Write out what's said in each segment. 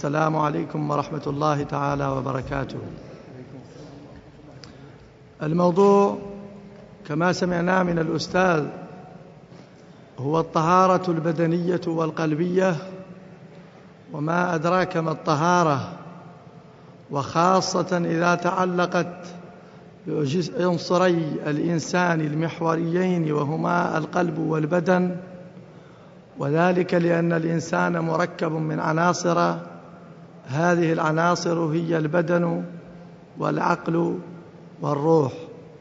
السلام عليكم ورحمة الله تعالى وبركاته. الموضوع كما سمعنا من الأستاذ هو الطهارة البدنية والقلبية، وما أدراك ما الطهارة، وخاصة إذا تعلقت بعنصري الإنسان المحوريين وهما القلب والبدن، وذلك لأن الإنسان مركب من عناصر، هذه العناصر هي البدن والعقل والروح،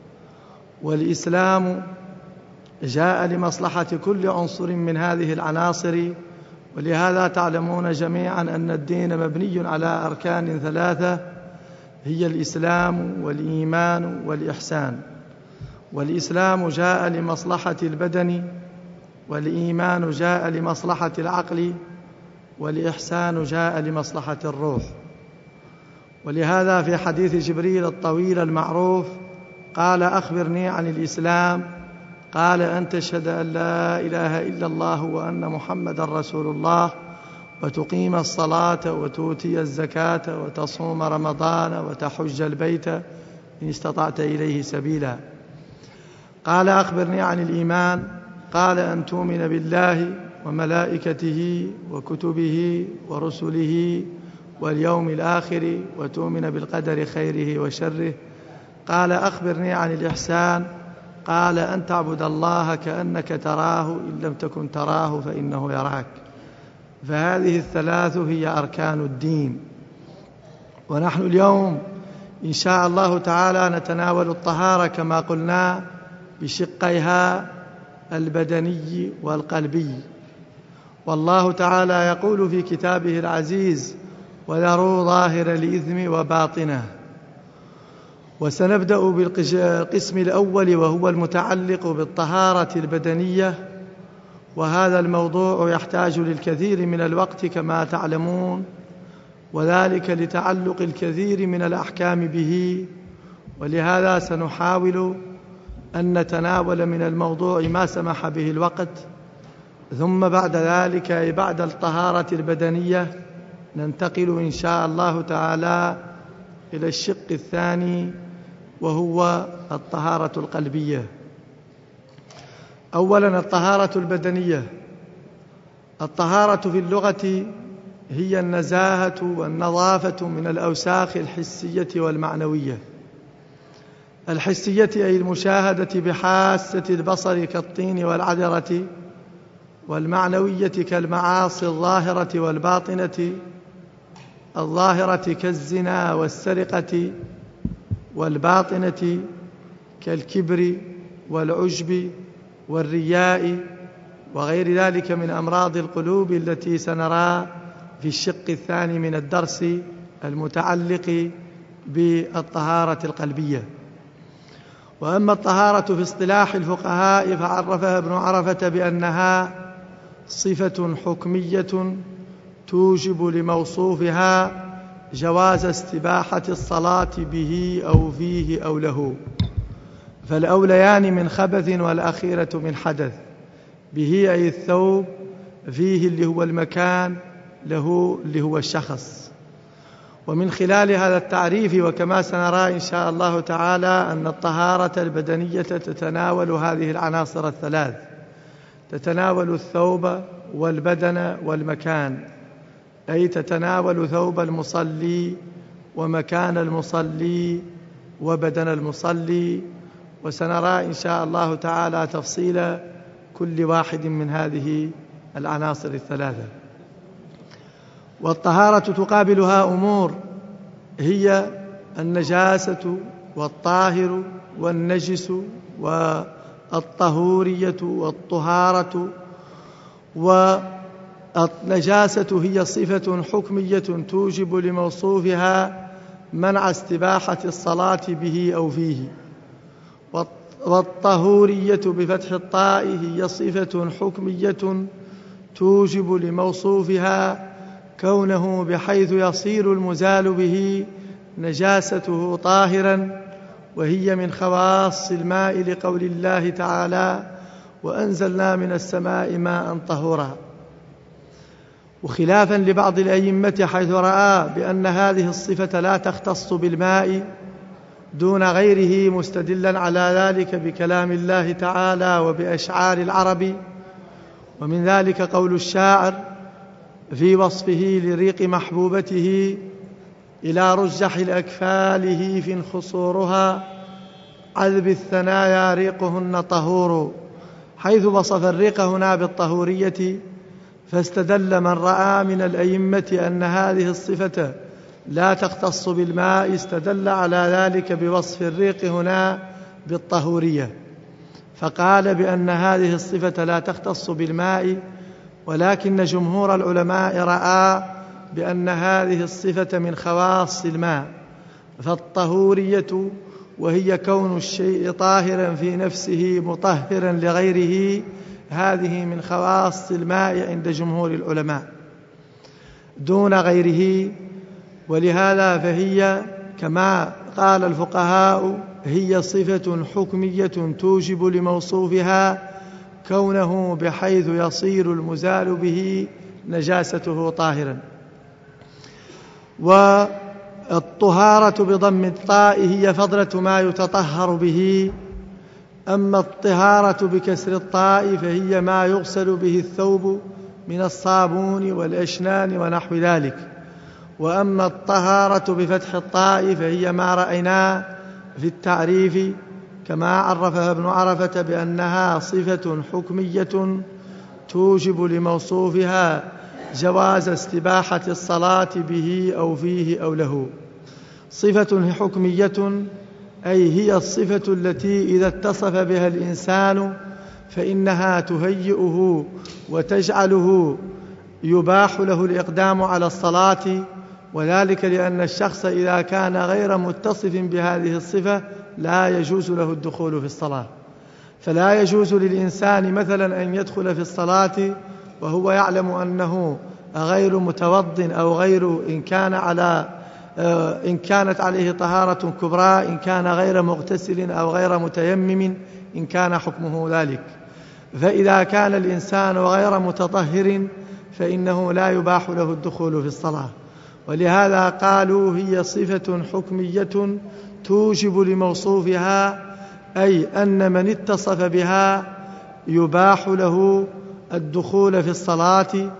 والإسلام جاء لمصلحة كل عنصر من هذه العناصر، ولهذا تعلمون جميعا أن الدين مبني على أركان ثلاثة هي الإسلام والإيمان والإحسان. والإسلام جاء لمصلحة البدن، والإيمان جاء لمصلحة العقل، والإحسان جاء لمصلحة الروح. ولهذا في حديث جبريل الطويل المعروف قال: أخبرني عن الإسلام. قال: أن تشهد أن لا إله إلا الله وأن محمدا رسول الله، وتقيم الصلاة وتؤتي الزكاة وتصوم رمضان وتحج البيت إن استطعت إليه سبيلا. قال: أخبرني عن الإيمان. قال: أن تؤمن بالله وملائكته وكتبه ورسله واليوم الآخر، وتؤمن بالقدر خيره وشره. قال: أخبرني عن الإحسان. قال: أن تعبد الله كأنك تراه إن لم تكن تراه فإنه يراك. فهذه الثلاث هي أركان الدين. ونحن اليوم إن شاء الله تعالى نتناول الطهارة كما قلنا بشقيها البدني والقلبي. والله تعالى يقول في كتابه العزيز: وذروا ظاهر الإثم وباطنه. وسنبدأ بالقسم الأول وهو المتعلق بالطهارة البدنية، وهذا الموضوع يحتاج للكثير من الوقت كما تعلمون، وذلك لتعلق الكثير من الأحكام به، ولهذا سنحاول أن نتناول من الموضوع ما سمح به الوقت، ثم بعد ذلك بعد الطهارة البدنية ننتقل إن شاء الله تعالى إلى الشق الثاني وهو الطهارة القلبية. أولا الطهارة البدنية. الطهارة في اللغة هي النزاهة والنظافة من الأوساخ الحسية والمعنوية. الحسية أي المشاهدة بحاسة البصر كالطين والعذرة، والمعنوية كالمعاصي الظاهرة والباطنة، الظاهرة كالزنا والسرقة، والباطنة كالكبر والعجب والرياء وغير ذلك من أمراض القلوب التي سنرى في الشق الثاني من الدرس المتعلق بالطهارة القلبية. وأما الطهارة في اصطلاح الفقهاء فعرفها ابن عرفة بأنها صفة حكمية توجب لموصوفها جواز استباحة الصلاة به أو فيه أو له، فالأوليان من خبث والأخيرة من حدث. به أي الثوب، فيه اللي هو المكان، له اللي هو الشخص. ومن خلال هذا التعريف وكما سنرى إن شاء الله تعالى أن الطهارة البدنية تتناول هذه العناصر الثلاث، تتناول الثوب والبدن والمكان، أي تتناول ثوب المصلي ومكان المصلي وبدن المصلي، وسنرى إن شاء الله تعالى تفصيل كل واحد من هذه العناصر الثلاثة. والطهارة تقابلها أمور هي النجاسة والطاهر والنجس والطهورية والطهارة. والنجاسة هي صفة حكمية توجب لموصوفها منع استباحة الصلاة به أو فيه. والطهورية بفتح الطاء هي صفة حكمية توجب لموصوفها كونه بحيث يصير المزال به نجاسته طاهرا، وهي من خواص الماء لقول الله تعالى: وأنزلنا من السماء ماء طهورا. وخلافا لبعض الأئمة حيث رأى بأن هذه الصفة لا تختص بالماء دون غيره، مستدلا على ذلك بكلام الله تعالى وبأشعار العرب. ومن ذلك قول الشاعر في وصفه لريق محبوبته: إلى رجح الأكفال هيف خصورها عذب الثنايا ريقهن طهور، حيث وصف الريق هنا بالطهورية، فاستدل من رأى من الأئمة أن هذه الصفة لا تختص بالماء استدل على ذلك بوصف الريق هنا بالطهورية، فقال بأن هذه الصفة لا تختص بالماء، ولكن جمهور العلماء رأى بأن هذه الصفة من خواص الماء، فالطهورية وهي كون الشيء طاهرا في نفسه مطهرا لغيره، هذه من خواص الماء عند جمهور العلماء دون غيره. ولهذا فهي كما قال الفقهاء هي صفة حكمية توجب لموصوفها كونه بحيث يصير المزال به نجاسته طاهرا. والطهارة بضم الطاء هي فضلة ما يتطهر به، أما الطهارة بكسر الطاء فهي ما يغسل به الثوب من الصابون والأشنان ونحو ذلك، وأما الطهارة بفتح الطاء فهي ما رأينا في التعريف كما عرفها ابن عرفة بأنها صفة حكمية توجب لموصوفها جواز استباحة الصلاة به أو فيه أو له. صفة حكمية أي هي الصفة التي إذا اتصف بها الإنسان فإنها تهيئه وتجعله يباح له الإقدام على الصلاة، وذلك لأن الشخص إذا كان غير متصف بهذه الصفة لا يجوز له الدخول في الصلاة. فلا يجوز للإنسان مثلا أن يدخل في الصلاة وهو يعلم أنه غير متوضٍ أو غير إن كانت عليه طهارة كبرى، إن كان غير مغتسل أو غير متيمم إن كان حكمه ذلك. فإذا كان الإنسان غير متطهر فإنه لا يباح له الدخول في الصلاة، ولهذا قالوا هي صفة حكمية توجب لموصوفها، أي أن من اتصف بها يباح له الدخول في الصلاة،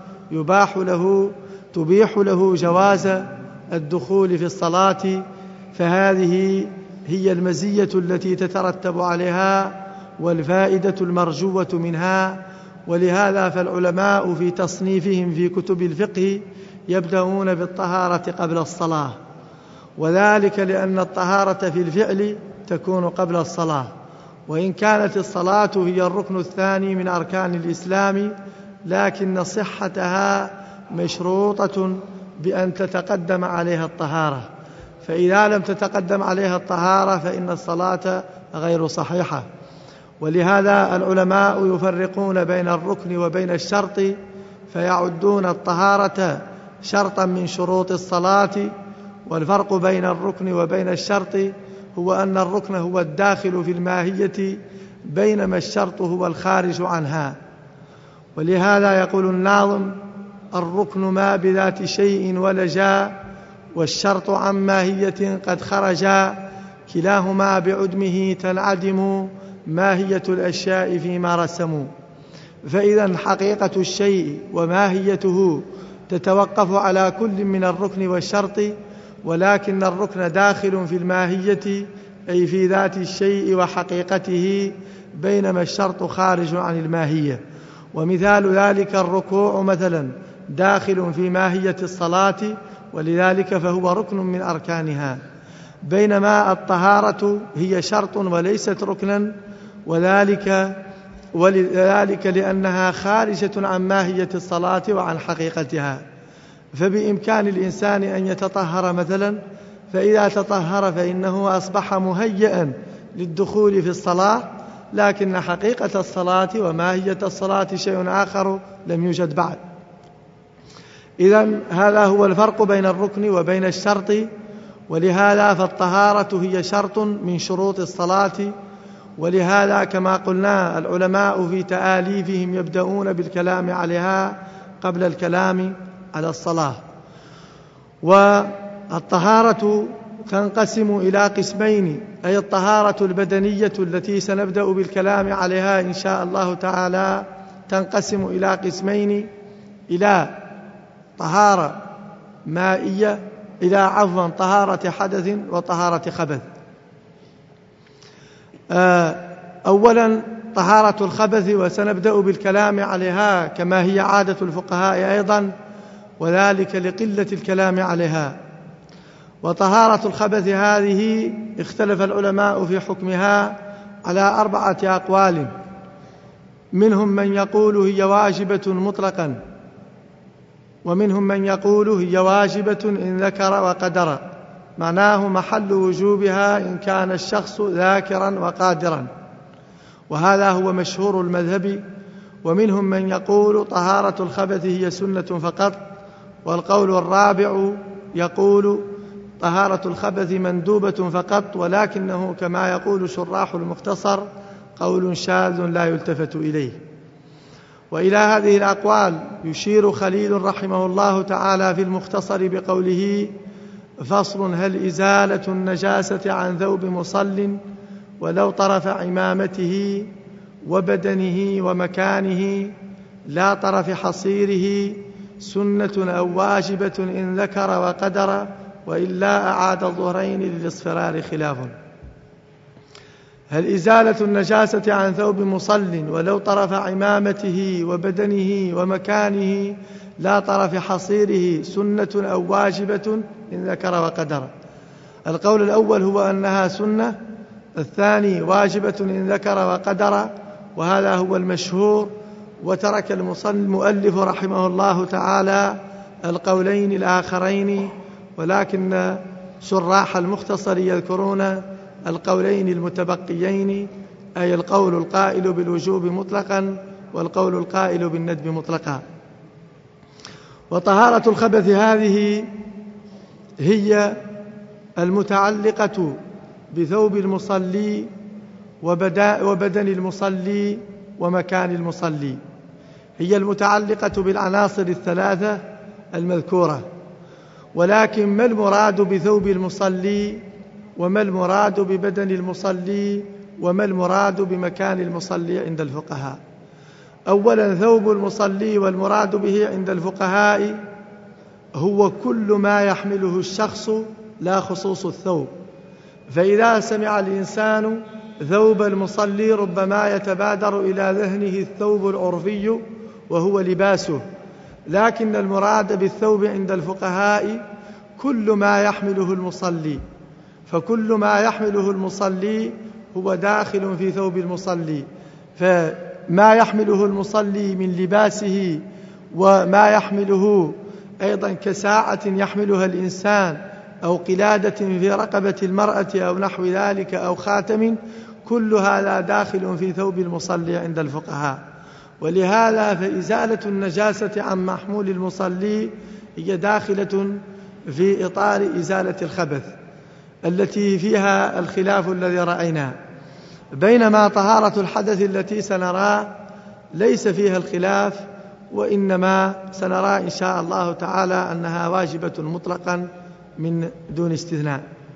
تبيح له جواز الدخول في الصلاة. فهذه هي المزية التي تترتب عليها والفائدة المرجوة منها. ولهذا فالعلماء في تصنيفهم في كتب الفقه يبدأون بالطهارة قبل الصلاة، وذلك لأن الطهارة في الفعل تكون قبل الصلاة، وإن كانت الصلاة هي الركن الثاني من أركان الإسلام، لكن صحتها مشروطة بأن تتقدم عليها الطهارة، فإذا لم تتقدم عليها الطهارة فإن الصلاة غير صحيحة. ولهذا العلماء يفرقون بين الركن وبين الشرط، فيعدون الطهارة شرطا من شروط الصلاة. والفرق بين الركن وبين الشرط هو أن الركن هو الداخل في الماهية، بينما الشرط هو الخارج عنها. ولهذا يقول الناظم: الركن ما بذات شيء ولجا، والشرط عن ماهية قد خرجا، كلاهما بعدمه تنعدم ماهية الأشياء فيما رسموا. فإذا حقيقة الشيء وماهيته تتوقف على كل من الركن والشرط، ولكن الركن داخل في الماهية أي في ذات الشيء وحقيقته، بينما الشرط خارج عن الماهية. ومثال ذلك الركوع مثلا داخل في ماهية الصلاة، ولذلك فهو ركن من أركانها، بينما الطهارة هي شرط وليست ركنا، ولذلك لأنها خارجة عن ماهية الصلاة وعن حقيقتها. فبإمكان الإنسان أن يتطهر مثلا، فإذا تطهر فإنه أصبح مهيئا للدخول في الصلاة، لكن حقيقة الصلاة وماهية الصلاة شيء آخر لم يوجد بعد. إذن هذا هو الفرق بين الركن وبين الشرط. ولهذا فالطهارة هي شرط من شروط الصلاة، ولهذا كما قلنا العلماء في تآليفهم يبدأون بالكلام عليها قبل الكلام على الصلاة. والطهارة تنقسم إلى قسمين، أي الطهارة البدنية التي سنبدأ بالكلام عليها إن شاء الله تعالى تنقسم إلى قسمين، إلى طهارة مائية، طهارة حدث وطهارة خبث. أولا طهارة الخبث، وسنبدأ بالكلام عليها كما هي عادة الفقهاء أيضا، وذلك لقلة الكلام عليها. وطهارة الخبث هذه اختلف العلماء في حكمها على 4 أقوال، منهم من يقول هي واجبة مطلقا، ومنهم من يقول هي واجبة إن ذكر وقدر، معناه محل وجوبها إن كان الشخص ذاكرا وقادرا، وهذا هو مشهور المذهب. ومنهم من يقول طهارة الخبث هي سنة فقط، والقول الرابع يقول طهارة الخبث مندوبة فقط، ولكنه كما يقول شراح المختصر قول شاذ لا يلتفت إليه. وإلى هذه الأقوال يشير خليل رحمه الله تعالى في المختصر بقوله: فصل: هل إزالة النجاسة عن ثوب مصل ولو طرف عمامته وبدنه ومكانه لا طرف حصيره سنة أو واجبة إن ذكر وقدر، وإلا أعاد الظهرين للاصفرار خلاف. هل إزالة النجاسة عن ثوب مصل ولو طرف عمامته وبدنه ومكانه لا طرف حصيره سنة أو واجبة إن ذكر وقدر؟ القول الأول هو أنها سنة، الثاني واجبة إن ذكر وقدر، وهذا هو المشهور. وترك المؤلف رحمه الله تعالى القولين الآخرين، ولكن شراح المختصر يذكرون القولين المتبقيين، أي القول القائل بالوجوب مطلقا والقول القائل بالندب مطلقا. وطهارة الخبث هذه هي المتعلقة بثوب المصلي وبدن المصلي ومكان المصلي، هي المتعلقة بالعناصر الثلاثة المذكورة. ولكن ما المراد بثوب المصلي، وما المراد ببدن المصلي، وما المراد بمكان المصلي عند الفقهاء؟ أولا ثوب المصلي والمراد به عند الفقهاء هو كل ما يحمله الشخص لا خصوص الثوب. فإذا سمع الإنسان ثوب المصلي ربما يتبادر إلى ذهنه الثوب العرفي وهو لباسه، لكن المراد بالثوب عند الفقهاء كل ما يحمله المصلي، فكل ما يحمله المصلي هو داخل في ثوب المصلي. فما يحمله المصلي من لباسه، وما يحمله أيضا كساعة يحملها الإنسان، أو قلادة في رقبة المرأة أو نحو ذلك، أو خاتم، كل هذا داخل في ثوب المصلي عند الفقهاء. ولهذا فإزالة النجاسة عن محمول المصلي هي داخلة في إطار إزالة الخبث التي فيها الخلاف الذي رأيناه، بينما طهارة الحدث التي سنرى ليس فيها الخلاف، وإنما سنرى إن شاء الله تعالى أنها واجبة مطلقا من دون استثناء.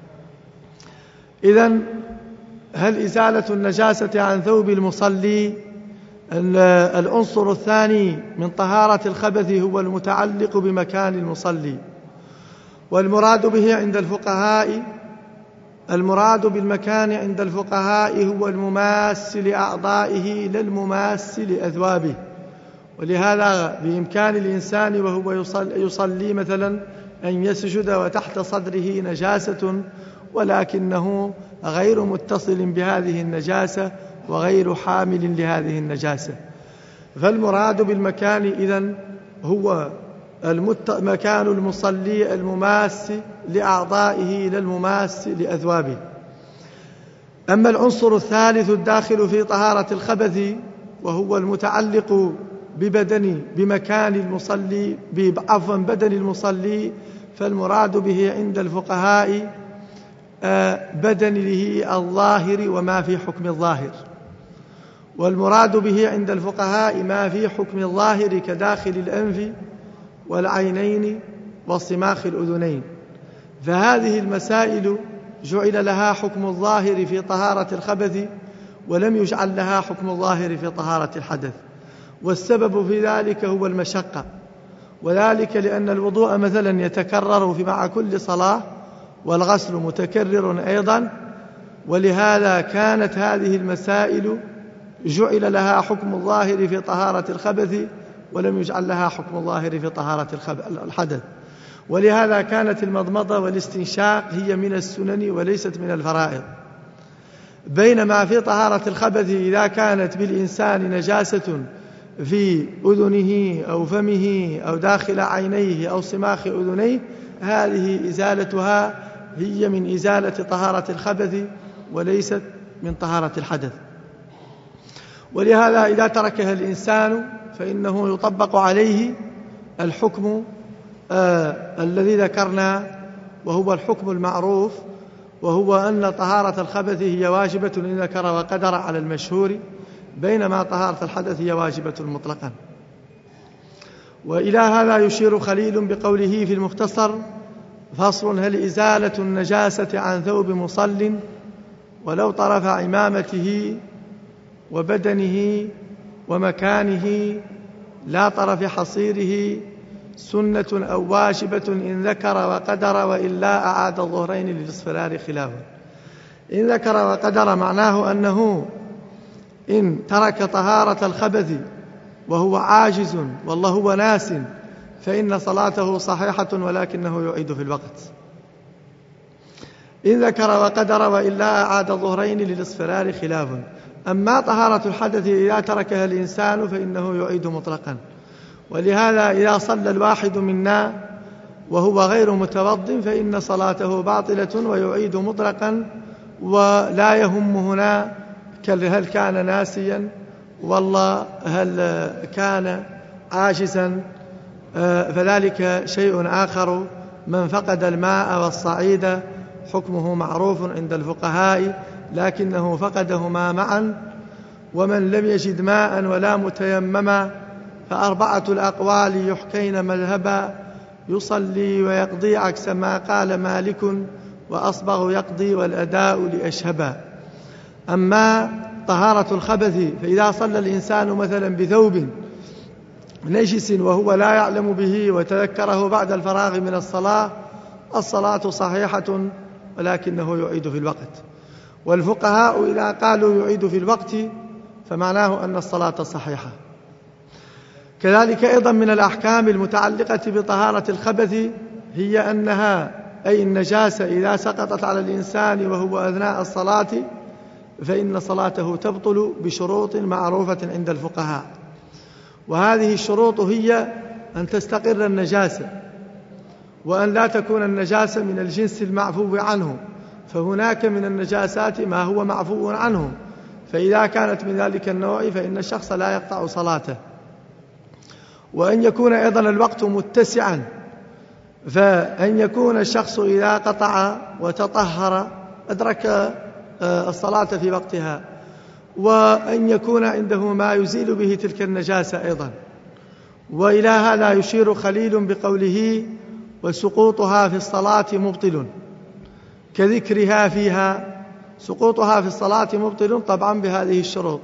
إذن هل إزالة النجاسة عن ثوب المصلي؟ العنصر الثاني من طهارة الخبث هو المتعلق بمكان المصلي، والمراد به عند الفقهاء، المراد بالمكان عند الفقهاء هو المماس لأعضائه لا المماس لأثوابه. ولهذا بإمكان الإنسان وهو يصلي مثلا أن يسجد وتحت صدره نجاسة، ولكنه غير متصل بهذه النجاسة وغير حامل لهذه النجاسة. فالمراد بالمكان إذن هو مكان المصلي المماس لأعضائه لا المماس لأثوابه. أما العنصر الثالث الداخل في طهارة الخبث وهو المتعلق بمكان المصلي، بدن المصلي، فالمراد به عند الفقهاء بدنه الظاهر وما في حكم الظاهر. والمراد به عند الفقهاء ما في حكم الظاهر كداخل الأنف والعينين وصماخ الأذنين. فهذه المسائل جعل لها حكم الظاهر في طهارة الخبث، ولم يجعل لها حكم الظاهر في طهارة الحدث. والسبب في ذلك هو المشقة، وذلك لأن الوضوء مثلا يتكرر مع كل صلاة، والغسل متكرر أيضا، ولهذا كانت هذه المسائل جعل لها حكم الظاهر في طهارة الخبث، ولم يجعل لها حكم الظاهر في طهارة الحدث. ولهذا كانت المضمضة والاستنشاق هي من السنن وليست من الفرائض، بينما في طهارة الخبث إذا كانت بالإنسان نجاسة في أذنه أو فمه أو داخل عينيه أو صماخ أذنيه، هذه إزالتها هي من إزالة طهارة الخبث وليست من طهارة الحدث. ولهذا إذا تركها الإنسان فإنه يطبق عليه الحكم الذي ذكرنا، وهو الحكم المعروف، وهو أن طهارة الخبث هي واجبة إن ذكر وقدر على المشهور، بينما طهارة الحدث هي واجبة مطلقا. وإلى هذا يشير خليل بقوله في المختصر: فصل: هل إزالة النجاسة عن ثوب مصل ولو طرف عمامته وبدنه ومكانه لا طرف حصيره سنة أو واجبة إن ذكر وقدر، وإلا أعاد الظهرين للاصفرار خلافا. إن ذكر وقدر معناه أنه إن ترك طهارة الخبث وهو عاجز والله هو ناس فإن صلاته صحيحة ولكنه يعيد في الوقت. إن ذكر وقدر وإلا أعاد الظهرين للاصفرار خلاف. أما طهارة الحدث إذا تركها الإنسان فإنه يعيد مطلقا. ولهذا إذا صلى الواحد منا وهو غير متوضٍ فإن صلاته باطلة ويعيد مطلقا، ولا يهم هنا هل كان ناسيا والله هل كان عاجزا، فذلك شيء آخر. من فقد الماء والصعيد حكمه معروف عند الفقهاء، لكنه فقدهما معا. ومن لم يجد ماء ولا متيمما فأربعة الأقوال يحكين مذهبا: يصلي ويقضي عكس ما قال مالك، وأصبغ يقضي والأداء لأشهبا. أما طهارة الخبث فإذا صلى الإنسان مثلا بثوب نجس وهو لا يعلم به وتذكره بعد الفراغ من الصلاة صحيحة ولكنه يعيد في الوقت. والفقهاء إذا قالوا يعيد في الوقت فمعناه أن الصلاة صحيحة. كذلك أيضا من الأحكام المتعلقة بطهارة الخبث هي أنها أي النجاسة إذا سقطت على الإنسان وهو أثناء الصلاة فإن صلاته تبطل بشروط معروفة عند الفقهاء. وهذه الشروط هي أن تستقر النجاسة، وأن لا تكون النجاسة من الجنس المعفو عنه، فهناك من النجاسات ما هو معفو عنه، فإذا كانت من ذلك النوع فإن الشخص لا يقطع صلاته. وأن يكون أيضا الوقت متسعا، فأن يكون الشخص إذا قطع وتطهر أدرك الصلاة في وقتها، وأن يكون عنده ما يزيل به تلك النجاسة أيضا. وإلى هذا يشير خليل بقوله: وسقوطها في الصلاة مبطل كذكرها فيها. سقوطها في الصلاة مبطل طبعا بهذه الشروط.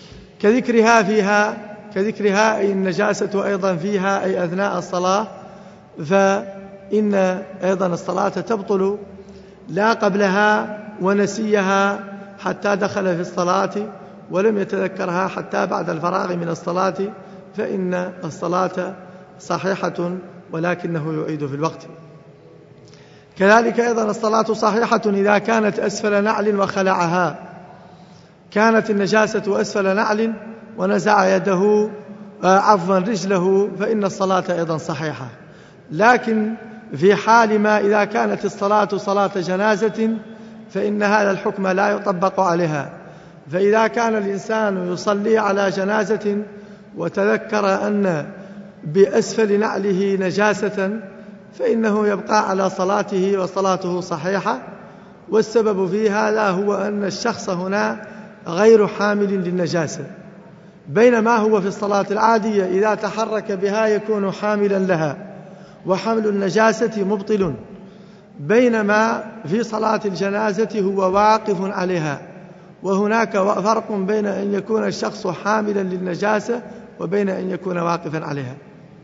كذكرها أي النجاسة أيضا فيها أي أثناء الصلاة، فإن أيضا الصلاة تبطل لا قبلها ونسيها حتى دخل في الصلاة ولم يتذكرها حتى بعد الفراغ من الصلاة، فإن الصلاة صحيحة ولكنه يعيد في الوقت. كذلك أيضا الصلاة صحيحة إذا كانت أسفل نعل وخلعها. كانت النجاسة أسفل نعل ونزع يده رجله فإن الصلاة أيضا صحيحة. لكن في حال ما إذا كانت الصلاة صلاة جنازة فإن هذا الحكم لا يطبق عليها. فإذا كان الإنسان يصلي على جنازة وتذكر أن بأسفل نعله نجاسة فإنه يبقى على صلاته وصلاته صحيحة. والسبب في هذا هو أن الشخص هنا غير حامل للنجاسة، بينما هو في الصلاة العادية إذا تحرك بها يكون حاملا لها، وحمل النجاسة مبطل، بينما في صلاة الجنازة هو واقف عليها. وهناك فرق بين أن يكون الشخص حاملا للنجاسة وبين أن يكون واقفا عليها.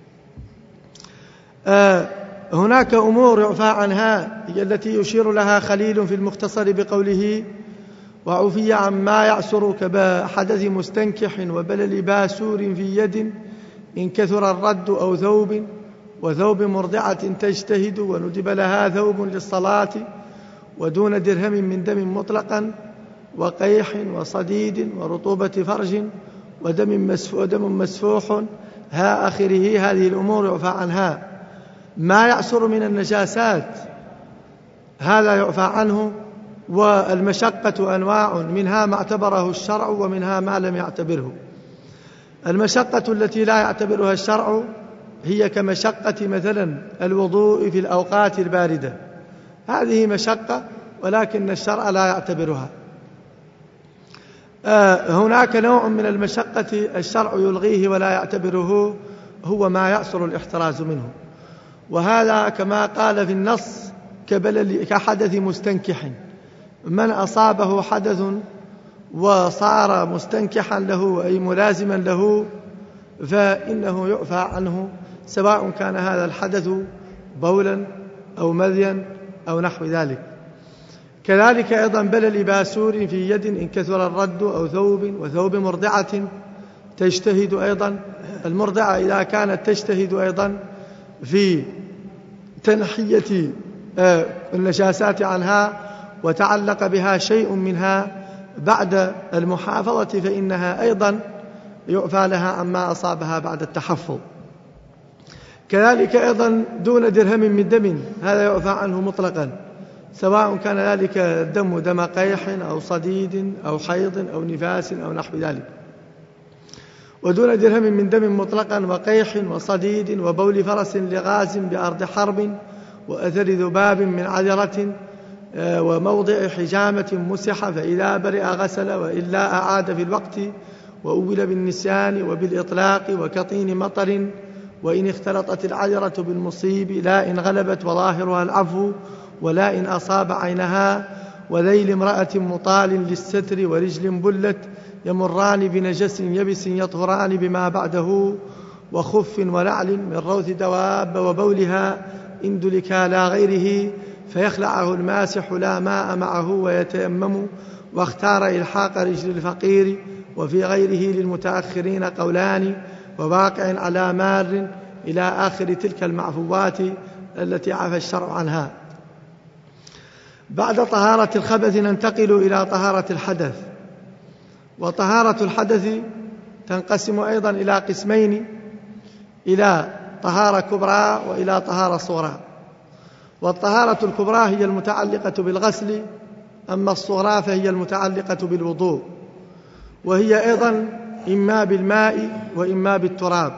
هناك أمور يعفى عنها هي التي يشير لها خليل في المختصر بقوله: وعفي عما يعسر كحدث مستنكح وبلل باسور في يد إن كثر الرد أو ثوب، وثوب مرضعة تجتهد وندب لها ثوب للصلاة، ودون درهم من دم مطلقا، وقيح وصديد ورطوبة فرج ودم مسفوح ها آخره. هذه الأمور يعفى عنها. ما يعسر من النجاسات هذا يعفى عنه. والمشقة أنواع، منها ما اعتبره الشرع ومنها ما لم يعتبره. المشقة التي لا يعتبرها الشرع هي كمشقة مثلا الوضوء في الأوقات الباردة، هذه مشقة ولكن الشرع لا يعتبرها. هناك نوع من المشقة الشرع يلغيه ولا يعتبره، هو ما يعسر الاحتراز منه، وهذا كما قال في النص كحدث مستنكح. من أصابه حدث وصار مستنكحا له أي ملازما له فإنه يعفى عنه، سواء كان هذا الحدث بولا أو مذيا أو نحو ذلك. كذلك أيضا بلل باسور في يد إن كثر الرد أو ثوب، وثوب مرضعة تجتهد أيضا. المرضعة إذا كانت تجتهد أيضا في تنحية النجاسات عنها وتعلق بها شيء منها بعد المحافظة فإنها أيضا يعفى لها عما أصابها بعد التحفظ. كذلك أيضا دون درهم من دم، هذا يعفى عنه مطلقا، سواء كان ذلك الدم دم قيح أو صديد أو حيض أو نفاس أو نحو ذلك. ودون درهم من دم مطلقا وقيح وصديد وبول فرس لغاز بأرض حرب وأثر ذباب من عذرة وموضع حجامة مسح، فإذا برئ غسل وإلا أعاد في الوقت، وأول بالنسيان وبالإطلاق وكطين مطر، وإن اختلطت العذرة بالمصيب لا إن غلبت وظاهرها العفو، ولا إن أصاب عينها، وذيل امرأة مطال للستر ورجل بلت يمران بنجس يبس يطهران بما بعده، وخف ونعل من روث دواب وبولها إن دلكا لا غيره، فيخلعه الماسح لا ماء معه ويتيمم. واختار إلحاق رجل الفقير، وفي غيره للمتأخرين قولان، وواقع على مار إلى آخر تلك المعفوات التي عفى الشرع عنها. بعد طهارة الخبث ننتقل إلى طهارة الحدث. وطهارة الحدث تنقسم أيضا إلى قسمين، إلى طهارة كبرى وإلى طهارة صغرى. والطهارة الكبرى هي المتعلقة بالغسل، أما الصغرى فهي المتعلقة بالوضوء، وهي أيضا إما بالماء وإما بالتراب.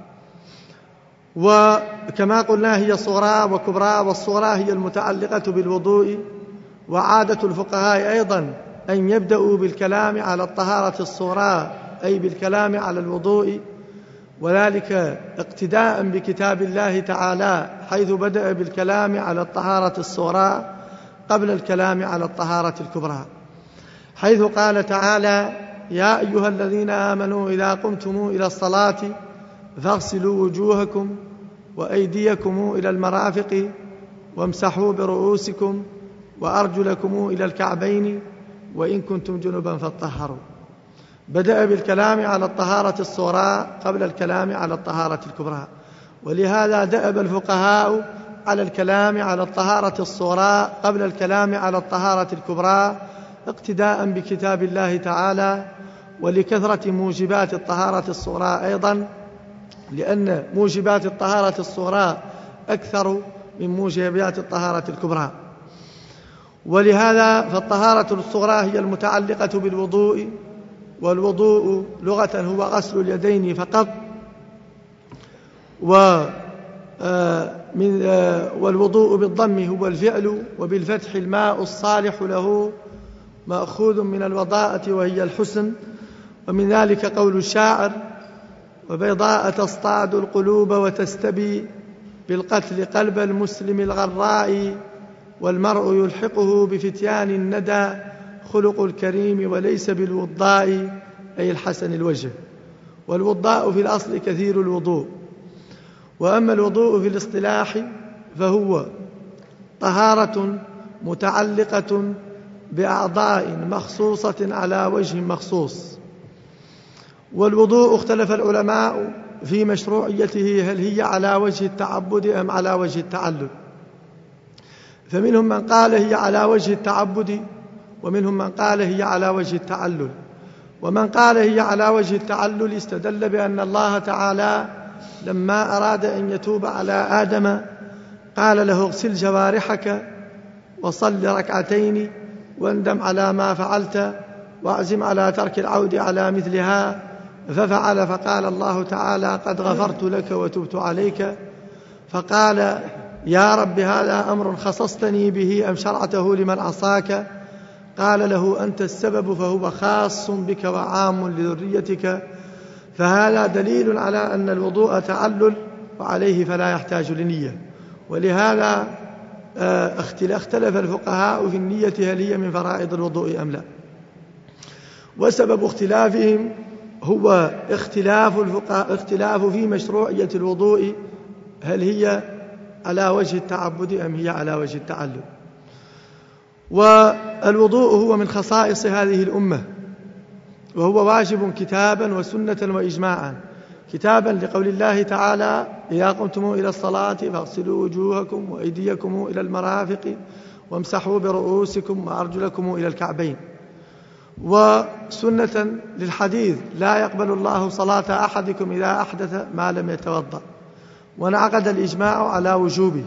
وكما قلنا هي صغرى وكبرى، والصغرى هي المتعلقة بالوضوء. وعادة الفقهاء أيضا أن يبدأوا بالكلام على الطهارة الصغرى، أي بالكلام على الوضوء، وذلك اقتداء بكتاب الله تعالى، حيث بدأ بالكلام على الطهارة الصغرى قبل الكلام على الطهارة الكبرى، حيث قال تعالى: يا أيها الذين آمنوا إذا قمتم إلى الصلاة فاغسلوا وجوهكم وأيديكم إلى المرافق وامسحوا برؤوسكم وأرجلكم إلى الكعبين وإن كنتم جنبا فاطهروا. بدأ بالكلام على الطهارة الصغرى قبل الكلام على الطهارة الكبرى، ولهذا دأب الفقهاء على الكلام على الطهارة الصغرى قبل الكلام على الطهارة الكبرى، اقتداء بكتاب الله تعالى، ولكثرة موجبات الطهارة الصغرى أيضا، لأن موجبات الطهارة الصغرى أكثر من موجبات الطهارة الكبرى. ولهذا فالطهارة الصغرى هي المتعلقة بالوضوء، والوضوء لغة هو غسل اليدين فقط، والوضوء بالضم هو الفعل، وبالفتح الماء الصالح له، مأخوذ من الوضاءة وهي الحسن. ومن ذلك قول الشاعر: وبيضاء تصطاد القلوب وتستبي بالقتل قلب المسلم الغراء، والمرء يلحقه بفتيان الندى خلق الكريم وليس بالوضاء، أي الحسن الوجه. والوضاء في الأصل كثير الوضوء. وأما الوضوء في الاصطلاح فهو طهارة متعلقة بأعضاء مخصوصة على وجه مخصوص. والوضوء اختلف العلماء في مشروعيته، هل هي على وجه التعبد أم على وجه التعلل؟ فمنهم من قال هي على وجه التعبد، ومنهم من قال هي على وجه التعلل. ومن قال هي على وجه التعلل استدل بأن الله تعالى لما أراد أن يتوب على آدم قال له اغسل جوارحك وصل ركعتين واندم على ما فعلت واعزم على ترك العود على مثلها، ففعل، فقال الله تعالى قد غفرت لك وتبت عليك. فقال يا رب هذا أمر خصصتني به أم شرعته لمن عصاك؟ قال له أنت السبب، فهو خاص بك وعام لذريتك. فهذا دليل على أن الوضوء تعلل وعليه فلا يحتاج لنية. ولهذا اختلف الفقهاء في النية هل هي من فرائض الوضوء أم لا. وسبب اختلافهم هو اختلاف في مشروعية الوضوء، هل هي على وجه التعبد أم هي على وجه التعلل. والوضوء هو من خصائص هذه الأمة، وهو واجب كتابا وسنة وإجماعا. كتابا لقول الله تعالى إذا قمتم إلى الصلاة فاغسلوا وجوهكم وأيديكم إلى المرافق وامسحوا برؤوسكم وأرجلكم إلى الكعبين. وسنة للحديث لا يقبل الله صلاة أحدكم إذا أحدث ما لم يتوضأ، وانعقد الإجماع على وجوبه.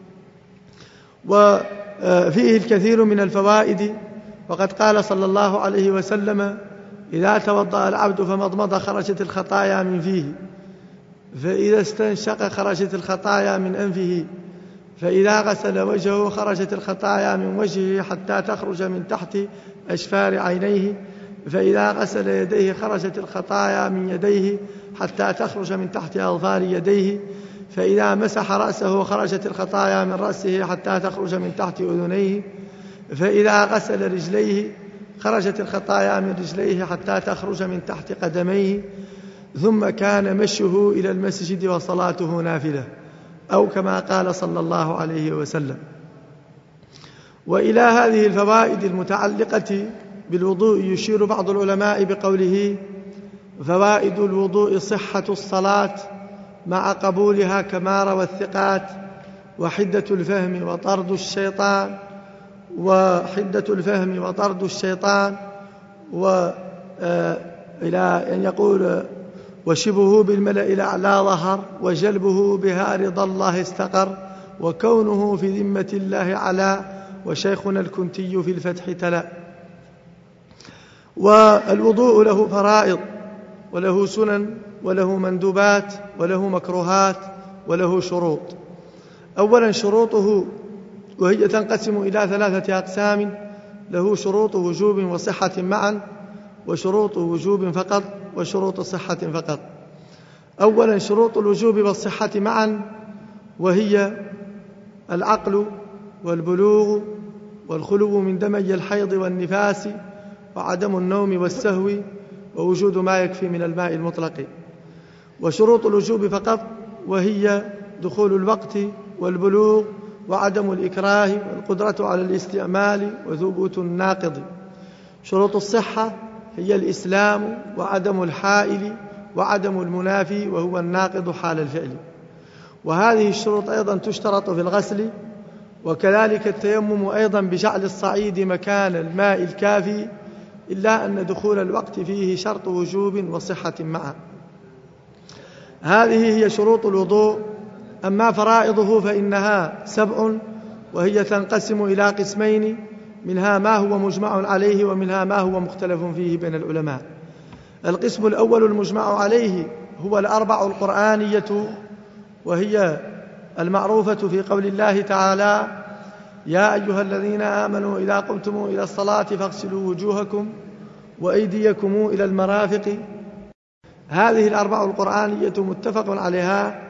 وفيه الكثير من الفوائد، وقد قال صلى الله عليه وسلم إذا توضأ العبد فمضمض خرجت الخطايا من فيه، فإذا استنشق خرجت الخطايا من أنفه، فإذا غسل وجهه خرجت الخطايا من وجهه حتى تخرج من تحت أشفار عينيه، فإذا غسل يديه خرجت الخطايا من يديه حتى تخرج من تحت أظفار يديه، فإذا مسح رأسه خرجت الخطايا من رأسه حتى تخرج من تحت أذنيه، فإذا غسل رجليه خرجت الخطايا من رجليه حتى تخرج من تحت قدميه، ثم كان مشيه إلى المسجد وصلاته نافلة، أو كما قال صلى الله عليه وسلم. وإلى هذه الفوائد المتعلقة بالوضوء يشير بعض العلماء بقوله فوائد الوضوء صحة الصلاة مع قبولها كما روى الثقات، وحدة الفهم وطرد الشيطان إلى أن يقول وشبهه بالملأ الأعلى ظهر، وجلبه بها رضا الله استقر، وكونه في ذمة الله علا، وشيخنا الكنتي في الفتح تلا. والوضوء له فرائض وله سنن وله مندوبات وله مكروهات وله شروط. أولا شروطه، وهي تنقسم إلى 3 أقسام: له شروط وجوب وصحة معا، وشروط وجوب فقط، وشروط صحة فقط. أولا شروط الوجوب والصحة معا، وهي العقل والبلوغ والخلو من دمي الحيض والنفاس وعدم النوم والسهو ووجود ما يكفي من الماء المطلق. وشروط الوجوب فقط وهي دخول الوقت والبلوغ وعدم الإكراه والقدرة على الاستعمال وثبوت الناقض. شروط الصحة هي الإسلام وعدم الحائل وعدم المنافي وهو الناقض حال الفعل. وهذه الشروط أيضا تشترط في الغسل، وكذلك التيمم أيضا بجعل الصعيد مكان الماء الكافي، إلا أن دخول الوقت فيه شرط وجوب وصحة معا. هذه هي شروط الوضوء. أما فرائضه فإنها 7، وهي تنقسم إلى قسمين: منها ما هو مجمع عليه، ومنها ما هو مختلف فيه بين العلماء. القسم الأول المجمع عليه هو 4 القرآنية، وهي المعروفة في قول الله تعالى يا أيها الذين آمنوا إذا قمتم إلى الصلاة فاغسلوا وجوهكم وأيديكم إلى المرافق. هذه 4 القرآنية متفق عليها،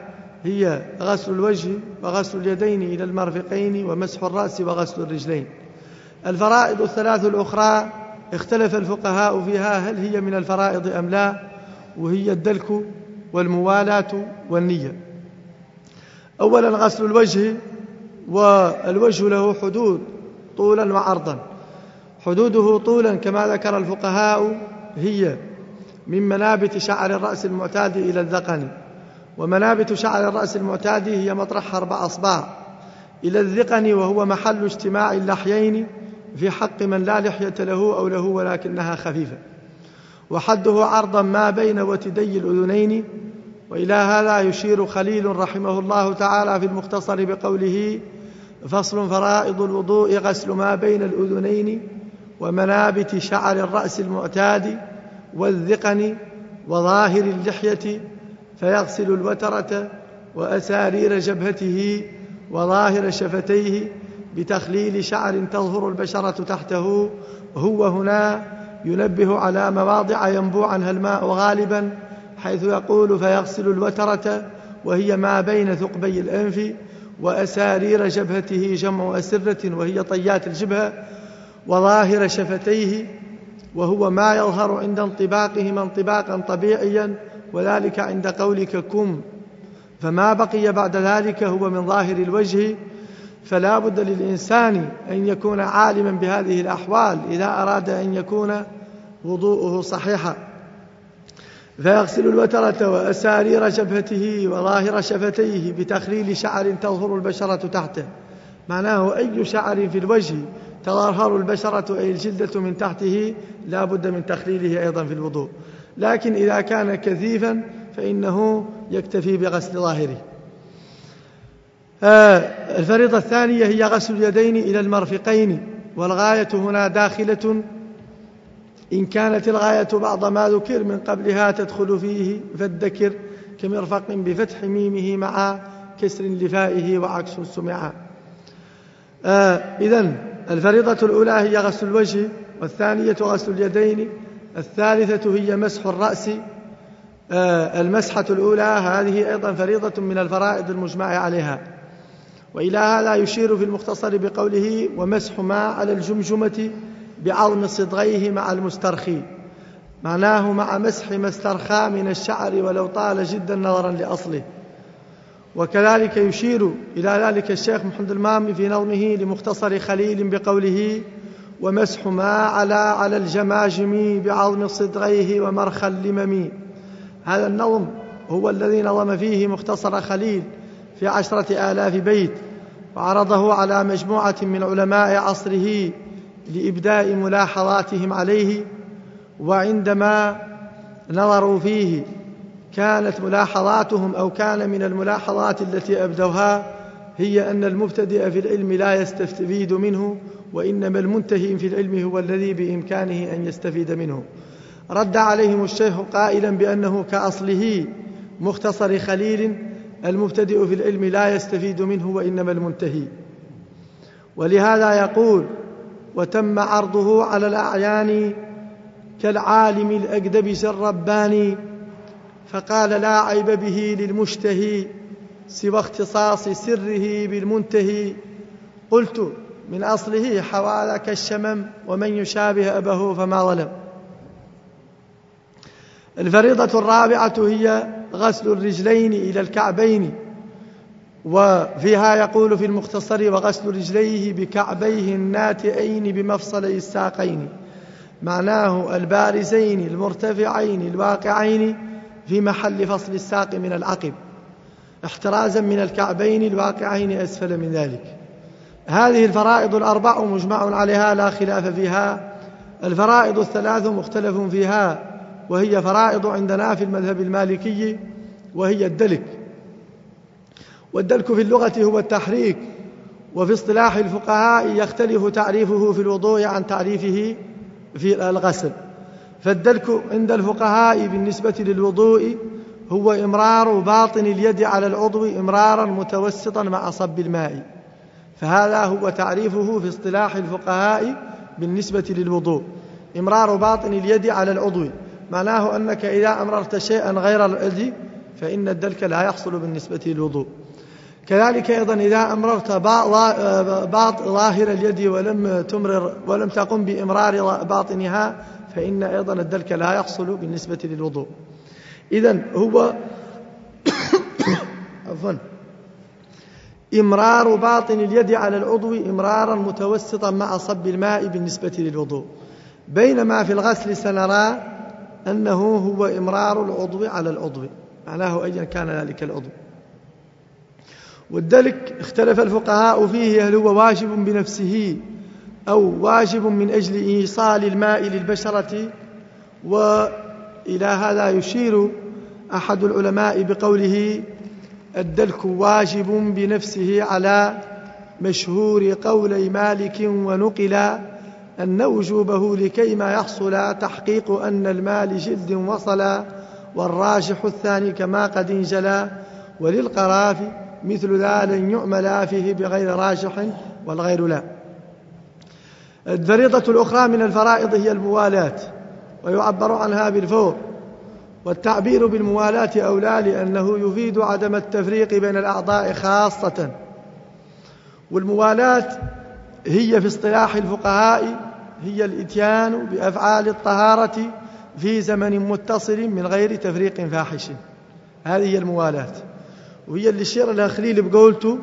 هي غسل الوجه وغسل اليدين إلى المرفقين ومسح الرأس وغسل الرجلين. الفرائض الثلاث الأخرى اختلف الفقهاء فيها هل هي من الفرائض أم لا، وهي الدلك والموالاة والنية. أولا غسل الوجه، والوجه له حدود طولا وعرضا. حدوده طولا كما ذكر الفقهاء هي من منابت شعر الرأس المعتاد إلى الذقن، ومنابت شعر الرأس المعتاد هي مطرح 4 أصبع إلى الذقن، وهو محل اجتماع اللحيين في حق من لا لحية له أو له ولكنها خفيفة. وحده عرضا ما بين وتدي الأذنين. وإلى هذا يشير خليل رحمه الله تعالى في المختصر بقوله: فصل فرائض الوضوء غسل ما بين الأذنين ومنابت شعر الرأس المعتاد والذقن وظاهر اللحية، فيغسل الوترة وأسارير جبهته وظاهر شفتيه بتخليل شعر تظهر البشرة تحته. هو هنا ينبه على مواضع ينبوع عنها الماء غالبا، حيث يقول: فيغسل الوترة وهي ما بين ثقبي الأنف، وأسارير جبهته جمع أسرة وهي طيات الجبهة، وظاهر شفتيه وهو ما يظهر عند انطباقهما انطباقا طبيعيا، وذلك عند قولك كم، فما بقي بعد ذلك هو من ظاهر الوجه. فلا بد للإنسان أن يكون عالما بهذه الأحوال إذا أراد أن يكون وضوءه صحيحا. فيغسل الوترة وأسارير جبهته وظاهر شفتيه بتخليل شعر تظهر البشرة تحته. معناه أي شعر في الوجه تظهر البشرة أي الجلدة من تحته لا بد من تخليله أيضا في الوضوء، لكن إذا كان كثيفا فإنه يكتفي بغسل ظاهره. الفريضة الثانية هي غسل اليدين إلى المرفقين، والغاية هنا داخلة، إن كانت الغاية بعض ما ذكر من قبلها تدخل فيه، فالذكر كمرفق بفتح ميمه مع كسر لفائه وعكس سمعا. إذن الفريضة الأولى هي غسل الوجه، والثانية غسل اليدين، الثالثة هي مسح الرأس. المسحة الأولى هذه أيضا فريضة من الفرائض المجمع عليها. وإلى هذا يشير في المختصر بقوله: ومسح ما على الجمجمة بعظم صدغيه مع المسترخي. معناه مع مسح ما استرخى من الشعر ولو طال جدا نظرا لأصله. وكذلك يشير إلى ذلك الشيخ محمد المامي في نظمه لمختصر خليل بقوله: ومسح ما على الجماجم بعظم صدغيه ومرخى اللمم. هذا النظم هو الذي نظم فيه مختصر خليل في 10,000 بيت، وعرضه على مجموعة من علماء عصره لإبداء ملاحظاتهم عليه. وعندما نظروا فيه كانت ملاحظاتهم أو كان من الملاحظات التي أبدوها هي أن المبتدئ في العلم لا يستفيد منه، وإنما المنتهي في العلم هو الذي بإمكانه أن يستفيد منه. رد عليهم الشيخ قائلا بأنه كأصله مختصر خليل: المبتدئ في العلم لا يستفيد منه وإنما المنتهي. ولهذا يقول: وتم عرضه على الأعيان كالعالم الأكدبس الرباني، فقال: لا عيب به للمشتهي سوى اختصاص سره بالمنتهي. قلت: من أصله حوالك الشمم، ومن يشابه أبه فما ظلم. الفريضة الرابعة هي غسل الرجلين إلى الكعبين، وفيها يقول في المختصر: وغسل رجليه بكعبيه الناتئين بمفصلي الساقين. معناه البارزين المرتفعين الواقعين في محل فصل الساق من العقب، احترازا من الكعبين الواقعين أسفل من ذلك. هذه الفرائض الأربع مجمع عليها لا خلاف فيها. الفرائض الثلاث مختلف فيها، وهي فرائض عندنا في المذهب المالكي، وهي الدلك. والدلك في اللغة هو التحريك، وفي اصطلاح الفقهاء يختلف تعريفه في الوضوء عن تعريفه في الغسل. فالدلك عند الفقهاء بالنسبة للوضوء هو إمرار باطن اليد على العضو إمرارا متوسطا مع صب الماء، فهذا هو تعريفه في اصطلاح الفقهاء بالنسبة للوضوء: إمرار باطن اليد على العضو. معناه أنك إذا أمررت شيئا غير اليد فإن الدلك لا يحصل بالنسبة للوضوء. كذلك أيضا إذا أمررت بعض ظاهر اليد ولم تقم بإمرار باطنها فإن أيضا الدلك لا يحصل بالنسبة للوضوء. إذن هو إمرار باطن اليد على العضو إمرارا متوسطا مع صب الماء بالنسبة للوضوء، بينما في الغسل سنرى أنه هو إمرار العضو على العضو، معناه أيا كان ذلك العضو. والدلك اختلف الفقهاء فيه هل هو واجب بنفسه أو واجب من أجل إيصال الماء للبشرة. وإلى هذا يشير أحد العلماء بقوله الدلك واجب بنفسه على مشهور قولي مالك، ونقل أن وجوبه لكيما يحصل تحقيق أن الماء لجلد وصل، والراجح الثاني كما قد انجلى، وللقراف مثل ذا لن يعمل فيه بغير راجح والغير لا. الفريضة الأخرى من الفرائض هي الموالاة، ويعبر عنها بالفور، والتعبير بالموالاة أولى لأنه يفيد عدم التفريق بين الأعضاء خاصة. والموالاة هي في اصطلاح الفقهاء هي الإتيان بأفعال الطهارة في زمن متصل من غير تفريق فاحش، هذه هي الموالاة، وهي اللي شير لها خليل بقولته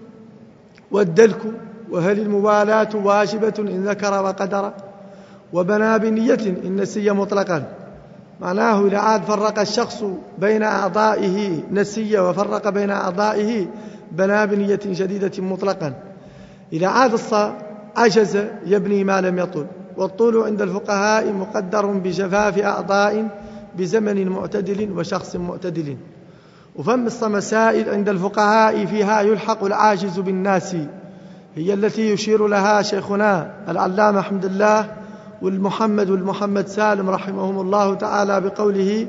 والدلك وهل الموالاة واجبة إن ذكر وقدر وبنى بنية إن نسي مطلقا. معناه إذا عاد فرق الشخص بين أعضائه نسي وفرق بين أعضائه بنى بنية شديدة مطلقا. إذا عاد عجز يبني ما لم يطل، والطول عند الفقهاء مقدر بجفاف أعضاء بزمن معتدل وشخص معتدل. وفمص مسائل عند الفقهاء فيها يلحق العاجز بالناس، هي التي يشير لها شيخنا العلامة حمد الله والمحمد سالم رحمهم الله تعالى بقوله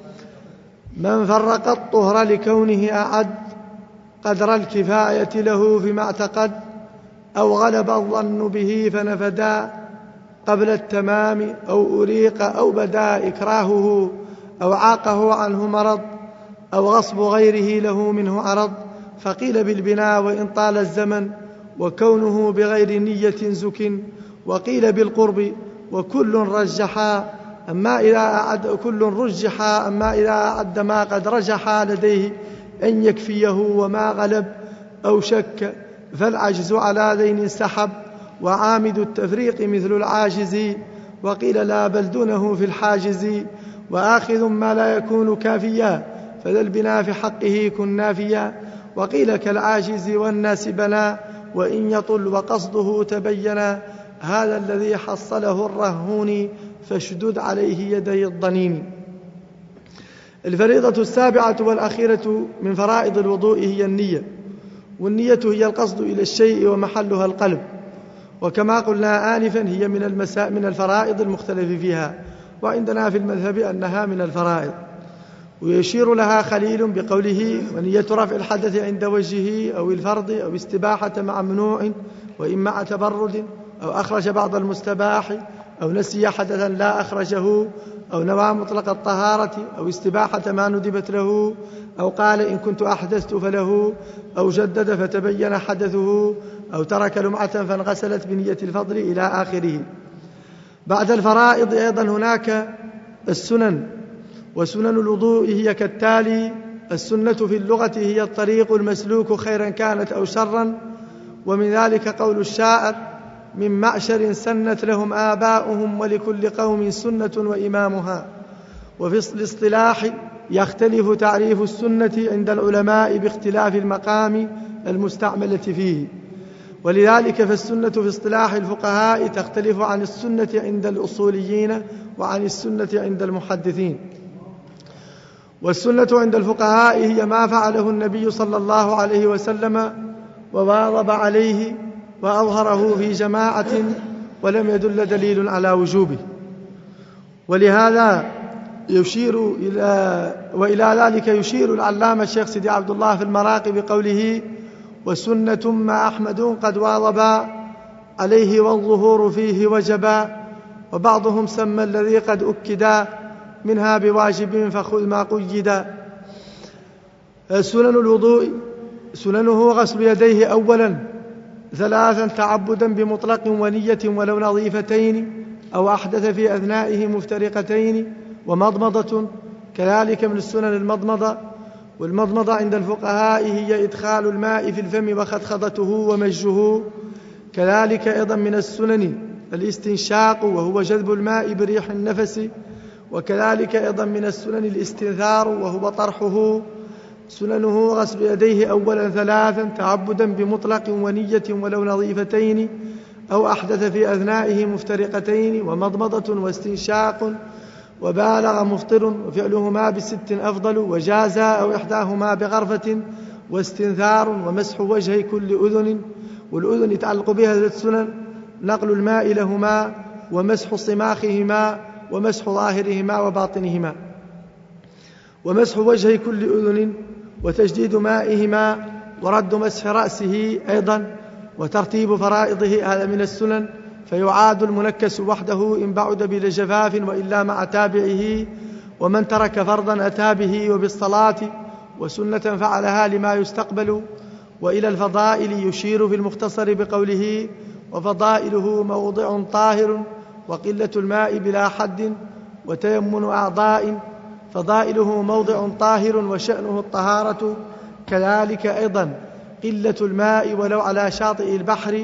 من فرق الطهر لكونه أعد قدر الكفاية له فيما اعتقد، أو غلب الظن به فنفدا قبل التمام، أو أريق أو بدا إكراهه، أو عاقه عنه مرض، أو غصب غيره له منه عرض. فقيل بالبناء وإن طال الزمن، وكونه بغير نية زك، وقيل بالقرب، وكل رجح أما إذا أعد ما قد رجح لديه أن يكفيه وما غلب أو شك، فالعجز على ذين سحب، وعامد التفريق مثل العاجز. وقيل لا بل دونه في الحاجز، وآخذ ما لا يكون كافيا، فذا البناء في حقه كن نافيا. وقيل كالعاجز والناس بنى، وإن يطل وقصده تبين، هذا الذي حصله الرهون، فاشدد عليه يدي الضنين. الفريضة السابعة والأخيرة من فرائض الوضوء هي النية، والنية هي القصد إلى الشيء ومحلها القلب، وكما قلنا آنفا هي من الفرائض المختلف فيها، وعندنا في المذهب أنها من الفرائض. ويشير لها خليل بقوله ونية رفع الحدث عند وجهه أو الفرض أو استباحة مع ممنوع، وإن مع تبرد، أو أخرج بعض المستباح، أو نسي حدثا لا أخرجه، أو نوى مطلق الطهارة، أو استباحة ما ندبت له، أو قال إن كنت أحدثت فله، أو جدد فتبين حدثه، أو ترك لمعة فانغسلت بنية الفضل إلى آخره. بعد الفرائض أيضا هناك السنن، وسنن الوضوء هي كالتالي: السنة في اللغة هي الطريق المسلوك خيرا كانت أو شرا، ومن ذلك قول الشاعر من معشر سنت لهم آباؤهم ولكل قوم سنة وإمامها. وفي الاصطلاح يختلف تعريف السنة عند العلماء باختلاف المقام المستعملة فيه، ولذلك فالسنة في اصطلاح الفقهاء تختلف عن السنة عند الأصوليين وعن السنة عند المحدثين. والسنة عند الفقهاء هي ما فعله النبي صلى الله عليه وسلم وواظب عليه وأظهره في جماعة ولم يدل دليل على وجوبه. ولهذا وإلى ذلك يشير العلامة الشيخ سيدي عبد الله في المراقي بقوله وسنة ما أحمد قد واظب عليه والظهور فيه وجبا، وبعضهم سمى الذي قد أكدا منها بواجب فخذ ما قيدا. سنن الوضوء سننه غسل يديه أولا 3 تعبدا بمطلق ونية ولو نظيفتين أو أحدث في أثنائه مفترقتين، ومضمضة كذلك من السنن المضمضة. والمضمضة عند الفقهاء هي إدخال الماء في الفم وخدخدته ومجه. كذلك أيضا من السنن الاستنشاق وهو جذب الماء بريح النفس. وكذلك أيضا من السنن الاستنثار وهو طرحه. سننه غسل يديه أولا 3 تعبدا بمطلق ونية ولو نظيفتين أو أحدث في أثنائه مفترقتين، ومضمضة واستنشاق. وبالغ مفطر وفعلهما ب6 أفضل، وجازا أو إحداهما بغرفة، واستنثار ومسح وجه كل أذن. والأذن يتعلق بها 3 سنن: نقل الماء لهما، ومسح صماخهما، ومسح ظاهرهما وباطنهما. ومسح وجه كل أذن، وتجديد مائهما، ورد مسح رأسه أيضا، وترتيب فرائضه هذا من السنن. فيعاد المنكس وحده إن بعد بلا جفاف وإلا مع تابعه، ومن ترك فرضا أتى به وبالصلاة، وسنة فعلها لما يستقبل. وإلى الفضائل يشير في المختصر بقوله: وفضائله موضع طاهر، وقلة الماء بلا حد، وتيمن أعضاء. فضائله موضع طاهر وشأنه الطهارة. كذلك أيضا قلة الماء ولو على شاطئ البحر.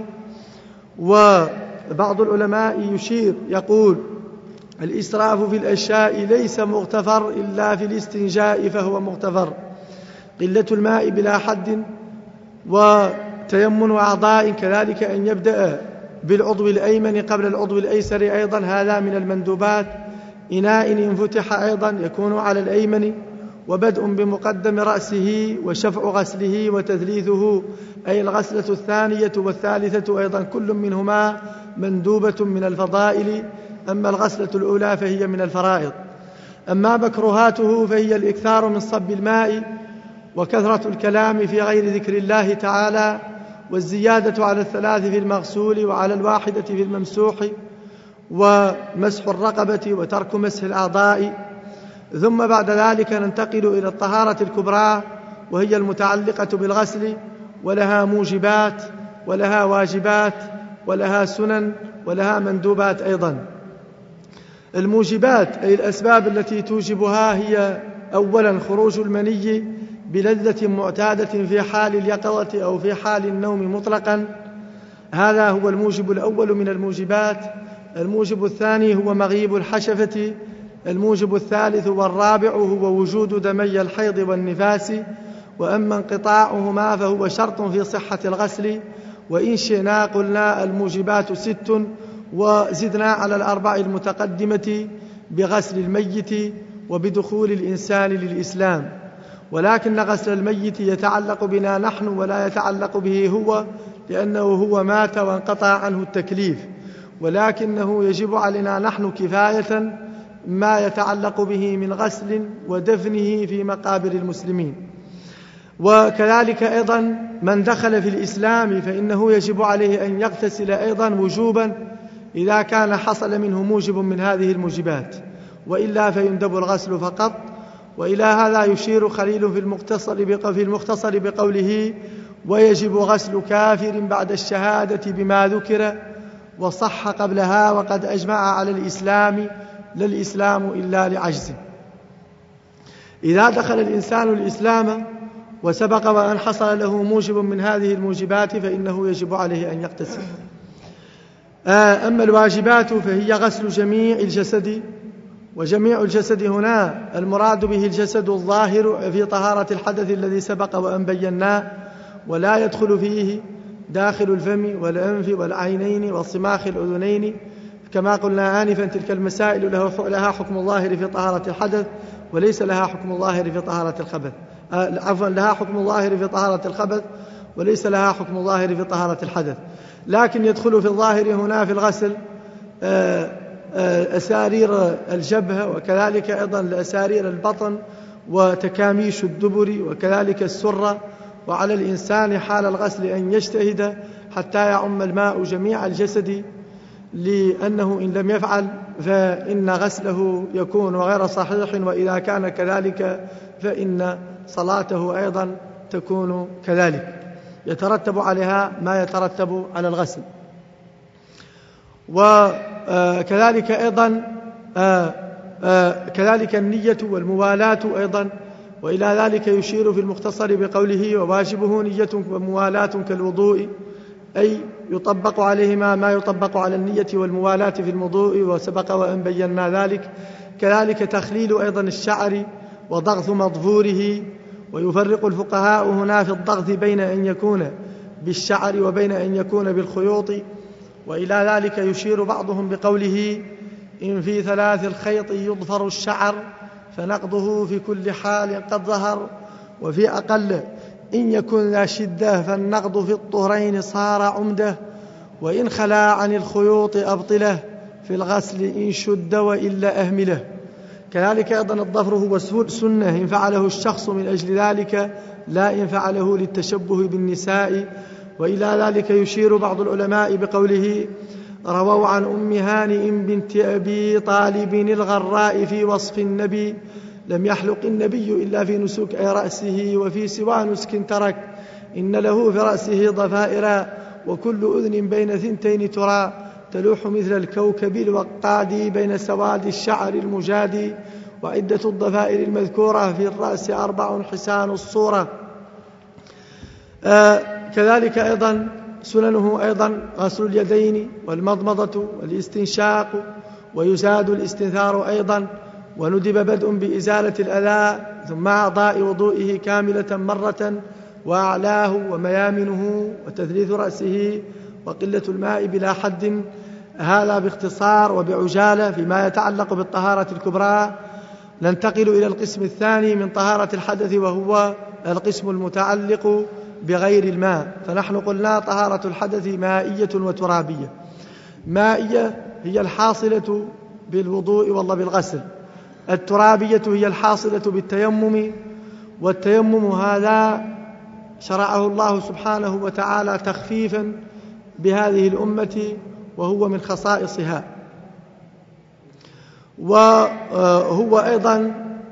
وبعض العلماء يشير يقول: الإسراف في الأشياء ليس مغتفر إلا في الاستنجاء فهو مغتفر. قلة الماء بلا حد، وتيمن أعضاء. كذلك أن يبدأ بالعضو الأيمن قبل العضو الأيسر أيضا، هذا من المندوبات. إناء إن فتح أيضا يكون على الأيمن، وبدء بمقدم رأسه، وشفع غسله وتثليثه، أي الغسلة الثانية والثالثة أيضا كل منهما مندوبة من الفضائل. أما الغسلة الأولى فهي من الفرائض. أما مكروهاته فهي الإكثار من صب الماء، وكثرة الكلام في غير ذكر الله تعالى، والزيادة على 3 في المغسول، وعلى 1 في الممسوح، ومسح الرقبة، وترك مسح الأعضاء. ثم بعد ذلك ننتقل إلى الطهارة الكبرى، وهي المتعلقة بالغسل، ولها موجبات ولها واجبات ولها سنن ولها مندوبات أيضا. الموجبات أي الأسباب التي توجبها هي: أولا خروج المني بلذة معتادة في حال اليقظة أو في حال النوم مطلقا، هذا هو الموجب الأول من الموجبات. الموجب الثاني هو مغيب الحشفة. الموجب الثالث والرابع هو وجود دمي الحيض والنفاس. وأما انقطاعهما فهو شرط في صحة الغسل. وإن شئنا قلنا الموجبات 6، وزدنا على 4 المتقدمة بغسل الميت وبدخول الإنسان للإسلام. ولكن غسل الميت يتعلق بنا نحن ولا يتعلق به هو، لأنه هو مات وانقطع عنه التكليف، ولكنه يجب علينا نحن كفاية ما يتعلق به من غسل ودفنه في مقابر المسلمين. وكذلك أيضا من دخل في الإسلام فإنه يجب عليه أن يغتسل أيضا وجوبا إذا كان حصل منه موجب من هذه الموجبات، وإلا فيندب الغسل فقط. وإلى هذا يشير خليل في المختصر بقوله: ويجب غسل كافر بعد الشهادة بما ذكر وصح قبلها، وقد أجمع على الإسلام لا الإسلام إلا لعجزه. إذا دخل الإنسان الإسلام وسبق وأن حصل له موجب من هذه الموجبات فإنه يجب عليه أن يغتسل. أما الواجبات فهي غسل جميع الجسد. وجميع الجسد هنا المراد به الجسد الظاهر في طهارة الحدث الذي سبق وأن بيناه، ولا يدخل فيه داخل الفم والأنف والعينين والصماخ الأذنين كما قلنا آنفا. تلك المسائل لها حكم الظاهر في طهارة الحدث، وليس لها حكم الظاهر في طهارة الخبث. لها حكم الظاهر في طهارة الخبث وليس لها حكم الظاهر في طهارة الحدث. لكن يدخل في الظاهر هنا في الغسل أسارير الجبهة، وكذلك أيضا أسارير البطن وتكاميش الدبر، وكذلك السرة. وعلى الإنسان حال الغسل أن يجتهد حتى يعم الماء جميع الجسد، لأنه إن لم يفعل فإن غسله يكون غير صحيح، وإذا كان كذلك فإن صلاته أيضا تكون كذلك، يترتب عليها ما يترتب على الغسل. وكذلك أيضا كذلك النية والموالاة أيضا، وإلى ذلك يشير في المختصر بقوله وواجبه نية وموالاة كالوضوء، أي يطبق عليهما ما يطبق على النية والموالاة في الوضوء، وسبق وأن بينا ذلك. كذلك تخليل أيضا الشعر وضغط مظفوره، ويفرق الفقهاء هنا في الضغط بين أن يكون بالشعر وبين أن يكون بالخيوط. وإلى ذلك يشير بعضهم بقوله إن في 3 الخيط يضفر الشعر فنقضه في كل حال قد ظهر، وفي أقل إن يكن ذا شدة فالنقض في الطهرين صار عمده، وإن خلا عن الخيوط أبطله في الغسل إن شد وإلا أهمله. كذلك أيضا الضفر هو سنة إن فعله الشخص من أجل ذلك، لا إن فعله للتشبه بالنساء. وإلى ذلك يشير بعض العلماء بقوله رووا عن أم هانئ بنت أبي طالب الغراء في وصف النبي لم يحلق النبي إلا في نسك أي رأسه، وفي سوى نسك ترك إن له في رأسه ضفائر، وكل أذن بين 2 ترى تلوح مثل الكوكب الوقاد بين سواد الشعر المجاد، وعدة الضفائر المذكورة في الرأس 4 حسان الصورة. كذلك أيضا سننه أيضا غسل اليدين والمضمضة والاستنشاق، ويزاد الاستنثار أيضا، وندب بدء بإزالة الأذى ثم أعضاء وضوئه كاملة مرة، وأعلاه وميامنه وتثليث رأسه وقلة الماء بلا حد. هذا باختصار وبعجالة فيما يتعلق بالطهارة الكبرى. ننتقل إلى القسم الثاني من طهارة الحدث، وهو القسم المتعلق بغير الماء. فنحن قلنا طهارة الحدث مائية وترابية. مائية هي الحاصلة بالوضوء والله بالغسل، الترابية هي الحاصلة بالتيمم. والتيمم هذا شرعه الله سبحانه وتعالى تخفيفا بهذه الأمة، وهو من خصائصها. وهو أيضا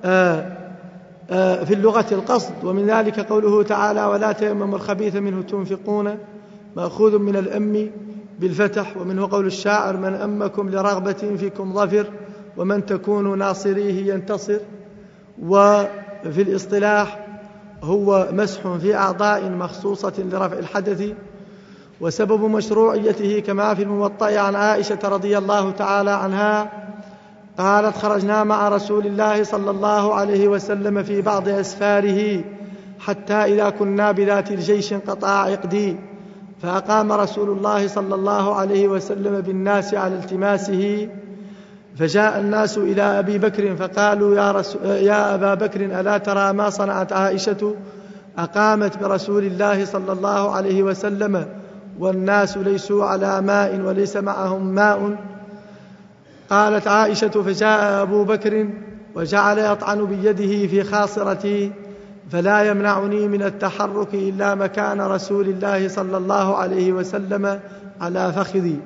في اللغة القصد، ومن ذلك قوله تعالى ولا تيمموا الخبيث منه تنفقون، مأخوذ من الأم بالفتح، ومنه قول الشاعر من أمكم لرغبة فيكم ظفر ومن تكونوا ناصريه ينتصر. وفي الاصطلاح هو مسح في أعضاء مخصوصة لرفع الحدث. وسبب مشروعيته كما في الموطأ عن عائشة رضي الله تعالى عنها قالت خرجنا مع رسول الله صلى الله عليه وسلم في بعض أسفاره حتى إذا كنا بذات الجيش انقطع عقدي، فأقام رسول الله صلى الله عليه وسلم بالناس على التماسه، فجاء الناس إلى أبي بكر فقالوا يا أبا بكر ألا ترى ما صنعت عائشة، أقامت برسول الله صلى الله عليه وسلم والناس ليسوا على ماء وليس معهم ماء. قالت عائشة فجاء أبو بكر وجعل يطعن بيده في خاصرتي فلا يمنعني من التحرك إلا مكان رسول الله صلى الله عليه وسلم على فخذي.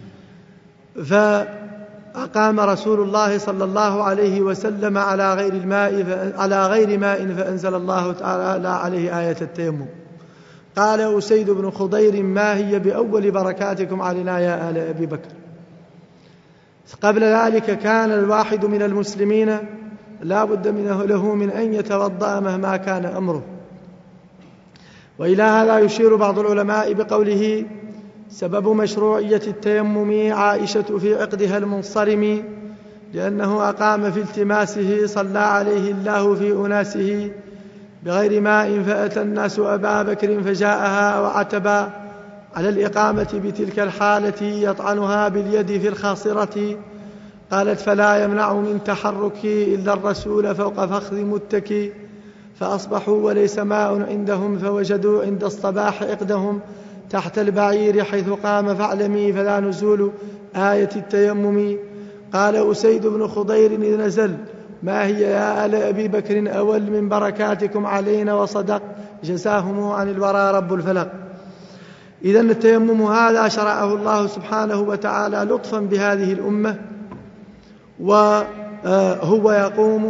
فأقام رسول الله صلى الله عليه وسلم على غير ماء فأنزل الله تعالى عليه آية التيمم. قال أسيد بن خضير ما هي بأول بركاتكم علينا يا آل أبي بكر. قبل ذلك كان الواحد من المسلمين لا بد له من أن يتوضأ مهما كان أمره. وإلى هذا يشير بعض العلماء بقوله سبب مشروعية التيمم عائشة في عقدها المنصرم، لأنه أقام في التماسه صلى عليه الله في أناسه بغير ماء، فأتى الناس أبا بكر فجاءها وعتبا على الإقامة بتلك الحالة يطعنها باليد في الخاصرة. قالت فلا يمنع من تحركي إلا الرسول فوق فخذ متكي، فأصبحوا وليس ماء عندهم، فوجدوا عند الصباح عقدهم تحت البعير حيث قام فاعلمي فلا نزول آية التيمم. قال أسيد بن خضير إذ نزل ما هي يا آل أبي بكر أول من بركاتكم علينا، وصدق جزاهم عن الورى رب الفلق. إذن التيمم هذا شرعه الله سبحانه وتعالى لطفا بهذه الأمة، وهو يقوم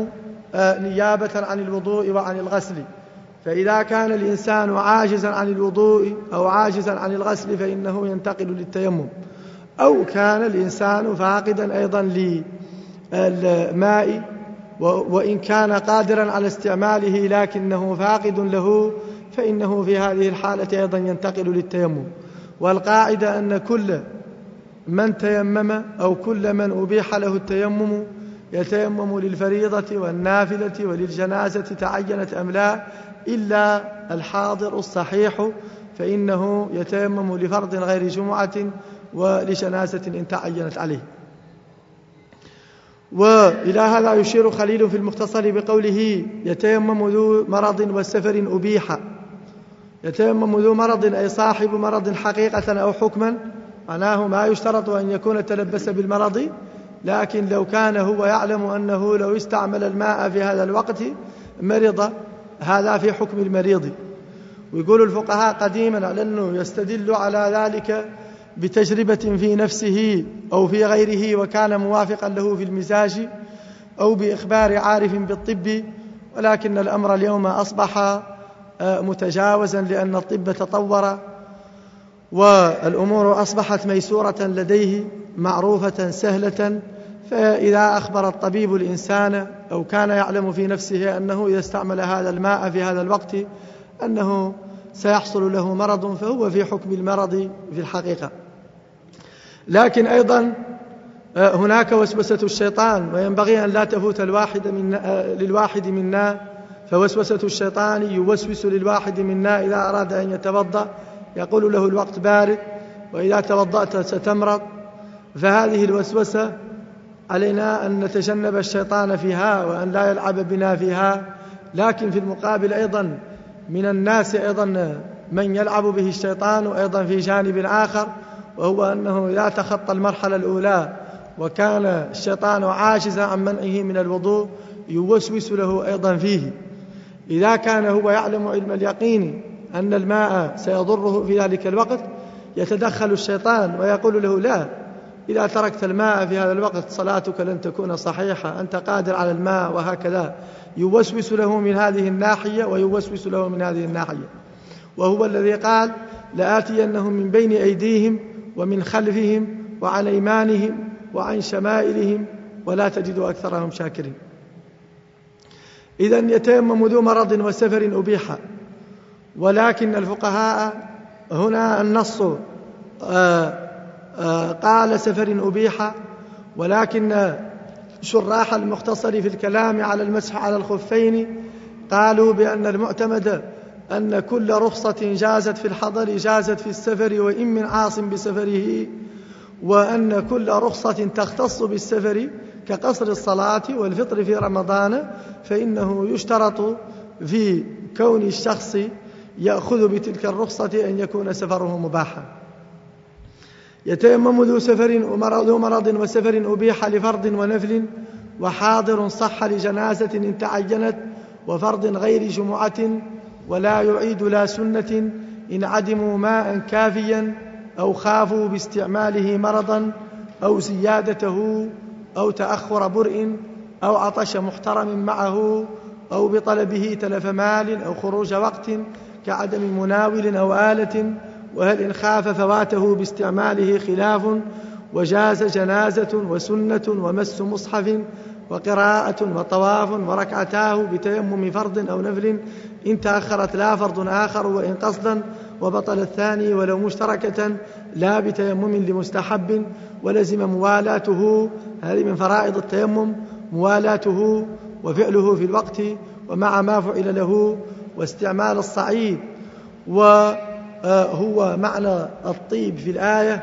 نيابة عن الوضوء وعن الغسل. فإذا كان الإنسان عاجزا عن الوضوء أو عاجزا عن الغسل فإنه ينتقل للتيمم، أو كان الإنسان فاقدا أيضا للماء وإن كان قادرا على استعماله لكنه فاقد له فإنه في هذه الحالة أيضا ينتقل للتيمم. والقاعدة أن كل من تيمم أو كل من أبيح له التيمم يتيمم للفريضة والنافلة وللجنازة تعينت أم لا، إلا الحاضر الصحيح فإنه يتيمم لفرض غير جمعة ولجنازة إن تعينت عليه. وإلى هذا يشير خليل في المختصر بقوله يتيمم ذو مرض والسفر أبيح. يتيمم ذو مرض أي صاحب مرض حقيقة أو حكما، معناه ما يشترط أن يكون تلبس بالمرض، لكن لو كان هو يعلم أنه لو استعمل الماء في هذا الوقت مرض، هذا في حكم المريض. ويقول الفقهاء قديما على أنه يستدل على ذلك بتجربة في نفسه أو في غيره وكان موافقا له في المزاج، أو بإخبار عارف بالطب، ولكن الأمر اليوم أصبح متجاوزا لأن الطب تطور والأمور أصبحت ميسورة لديه معروفة سهلة. فإذا أخبر الطبيب الإنسان أو كان يعلم في نفسه أنه إذا استعمل هذا الماء في هذا الوقت أنه سيحصل له مرض فهو في حكم المرض في الحقيقة. لكن أيضا هناك وسوسة الشيطان، وينبغي أن لا تفوت للواحد منا. فوسوسة الشيطان يوسوس للواحد منا إذا أراد أن يتوضأ، يقول له الوقت بارد وإذا توضأت ستمرض. فهذه الوسوسة علينا أن نتجنب الشيطان فيها وأن لا يلعب بنا فيها. لكن في المقابل أيضا من الناس أيضا من يلعب به الشيطان أيضا في جانب آخر، وهو أنه إذا تخطى المرحلة الأولى وكان الشيطان عاجزا عن منعه من الوضوء يوسوس له أيضا فيه. إذا كان هو يعلم علم اليقين أن الماء سيضره في ذلك الوقت يتدخل الشيطان ويقول له لا، إذا تركت الماء في هذا الوقت صلاتك لن تكون صحيحة، أنت قادر على الماء، وهكذا يوسوس له من هذه الناحية ويوسوس له من هذه الناحية. وهو الذي قال لآتينهم من بين أيديهم ومن خلفهم وعن أيمانهم وعن شمائلهم ولا تجد أكثرهم شاكرين. إذن يتيمم ذو مرض وسفر أبيح. ولكن الفقهاء هنا النص قال سفر أبيح، ولكن شراح المختصر في الكلام على المسح على الخفين قالوا بأن المعتمد أن كل رخصة جازت في الحضر جازت في السفر وإن من عاص بسفره، وأن كل رخصة تختص بالسفر كقصر الصلاة والفطر في رمضان فإنه يشترط في كون الشخص يأخذ بتلك الرخصة أن يكون سفره مباحا. يتيمم ذو مرض وسفر أبيح لفرض ونفل وحاضر صح لجنازة إن تعينت وفرض غير جمعة، ولا يعيد لا سنة إن عدموا ماء كافيا أو خافوا باستعماله مرضا أو زيادته أو تأخر برء أو عطش محترم معه أو بطلبه تلف مال أو خروج وقت كعدم مناول أو آلة. وهل إن خاف فواته باستعماله خلاف، وجاز جنازة وسنة ومس مصحف وقراءة وطواف وركعتاه بتيمم فرض أو نفل إن تأخرت لا فرض آخر وإن قصدا، وبطل الثاني ولو مشتركة لا بتيمم لمستحب، ولزم موالاته. هذه من فرائض التيمم موالاته وفعله في الوقت ومع ما فعل له، واستعمال الصعيد وهو معنى الطيب في الآية.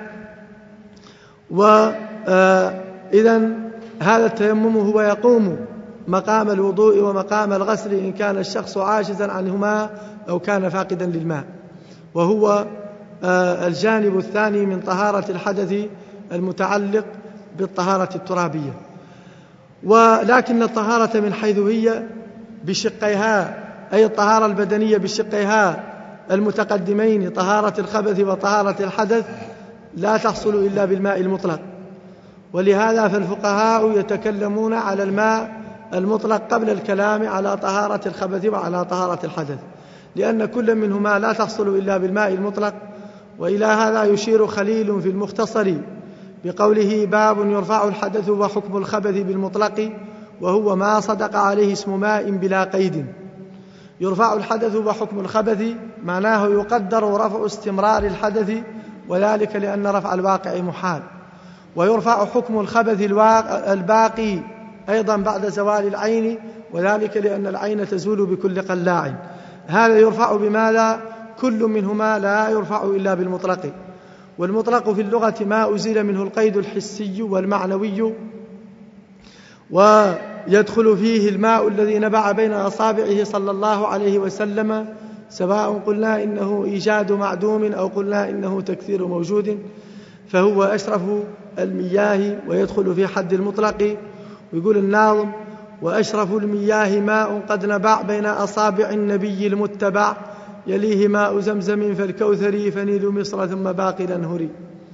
وإذن هذا التيمم هو يقوم مقام الوضوء ومقام الغسل إن كان الشخص عاجزا عنهما أو كان فاقدا للماء، وهو الجانب الثاني من طهارة الحدث المتعلق بالطهارة الترابية. ولكن الطهارة من حيث هي بشقيها، أي الطهارة البدنية بشقيها المتقدمين طهارة الخبث وطهارة الحدث، لا تحصل إلا بالماء المطلق. ولهذا فالفقهاء يتكلمون على الماء المطلق قبل الكلام على طهارة الخبث وعلى طهارة الحدث، لأن كل منهما لا تحصل إلا بالماء المطلق. وإلى هذا يشير خليل في المختصر بقوله: باب يرفع الحدث وحكم الخبث بالمطلق، وهو ما صدق عليه اسم ماء بلا قيد. يرفع الحدث وحكم الخبث معناه يقدر رفع استمرار الحدث، وذلك لأن رفع الواقع محال. ويرفع حكم الخبث الباقي أيضا بعد زوال العين، وذلك لأن العين تزول بكل قلاع. هذا يرفع بماذا؟ كل منهما لا يرفع إلا بالمطلق. والمطلق في اللغة ما أزيل منه القيد الحسي والمعنوي، ويدخل فيه الماء الذي نبع بين أصابعه صلى الله عليه وسلم، سواء قلنا إنه إيجاد معدوم أو قلنا إنه تكثير موجود، فهو أشرف المياه ويدخل في حد المطلق. ويقول الناظم: وأشرف المياه ماء قد نبع بين أصابع النبي المتبع، يليه ماء زمزم فالكوثري فنيل مصر ثم باقي الأنهري.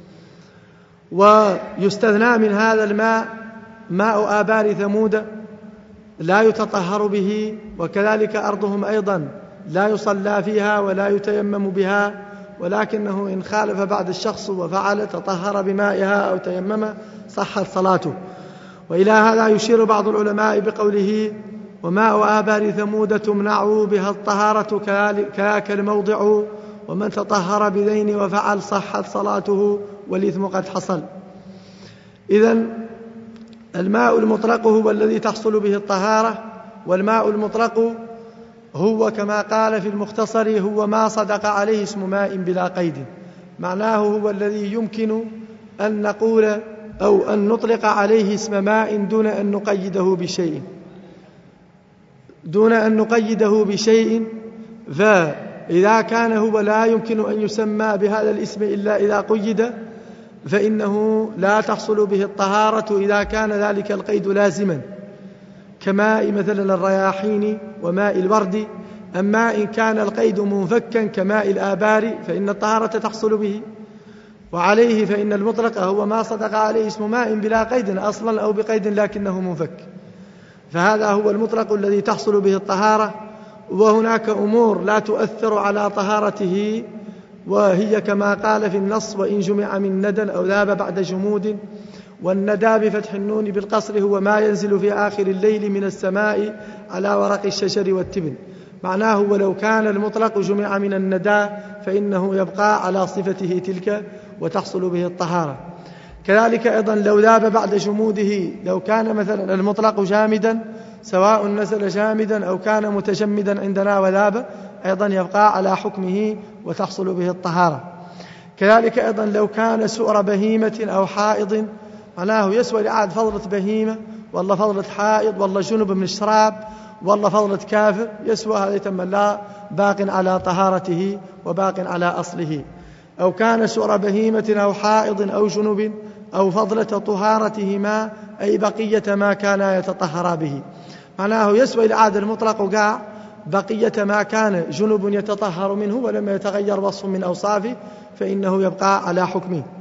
ويستثنى من هذا الماء ماء آبار ثمود لا يتطهر به، وكذلك أرضهم أيضا لا يصلى فيها ولا يتيمم بها، ولكنه إن خالف بعد الشخص وفعل تطهر بمائها أو تيمم صحت صلاته. وإلى هذا يشير بعض العلماء بقوله: وماء آبار ثمود تمنع بها الطهارة كذاك الموضع، ومن تطهر بذين وفعل صحت صلاته والإثم قد حصل. إذن الماء المطلق هو الذي تحصل به الطهارة، والماء المطلق هو كما قال في المختصر هو ما صدق عليه اسم ماء بلا قيد. معناه هو الذي يمكن أن نقول أو أن نطلق عليه اسم ماء دون أن نقيده بشيء، فإذا كان هو لا يمكن أن يسمى بهذا الاسم إلا إذا قيد، فإنه لا تحصل به الطهارة إذا كان ذلك القيد لازما، كماء مثلا الرياحين وماء الورد. أما إن كان القيد منفكا كماء الآبار فإن الطهارة تحصل به. وعليه فإن المطلق هو ما صدق عليه اسم ماء بلا قيد أصلا أو بقيد لكنه منفك، فهذا هو المطلق الذي تحصل به الطهارة. وهناك أمور لا تؤثر على طهارته، وهي كما قال في النص: وإن جمع من ندى أو ذاب بعد جمود. والندى بفتح النون بالقصر هو ما ينزل في آخر الليل من السماء على ورق الشجر والتبن. معناه ولو كان المطلق جمع من الندى فإنه يبقى على صفته تلك وتحصل به الطهارة. كذلك أيضا لو ذاب بعد جموده، لو كان مثلا المطلق جامدا سواء نزل جامدا أو كان متجمدا عندنا وذاب، أيضا يبقى على حكمه وتحصل به الطهارة. كذلك أيضا لو كان سؤر بهيمة أو حائض، معناه يسوى لعاد فضلة بهيمة والله فضلة حائض والله جنب من الشراب والله فضلة كافر، يسوى هذا تم لا باق على طهارته وباق على أصله. أو كان سؤر بهيمة أو حائض أو جنب أو فضلة طهارتهما، أي بقية ما كانا يتطهرا به. معناه يسوى العاد المطلق وقع بقية ما كان جنب يتطهر منه ولم يتغير وصف من أوصافه، فإنه يبقى على حكمه.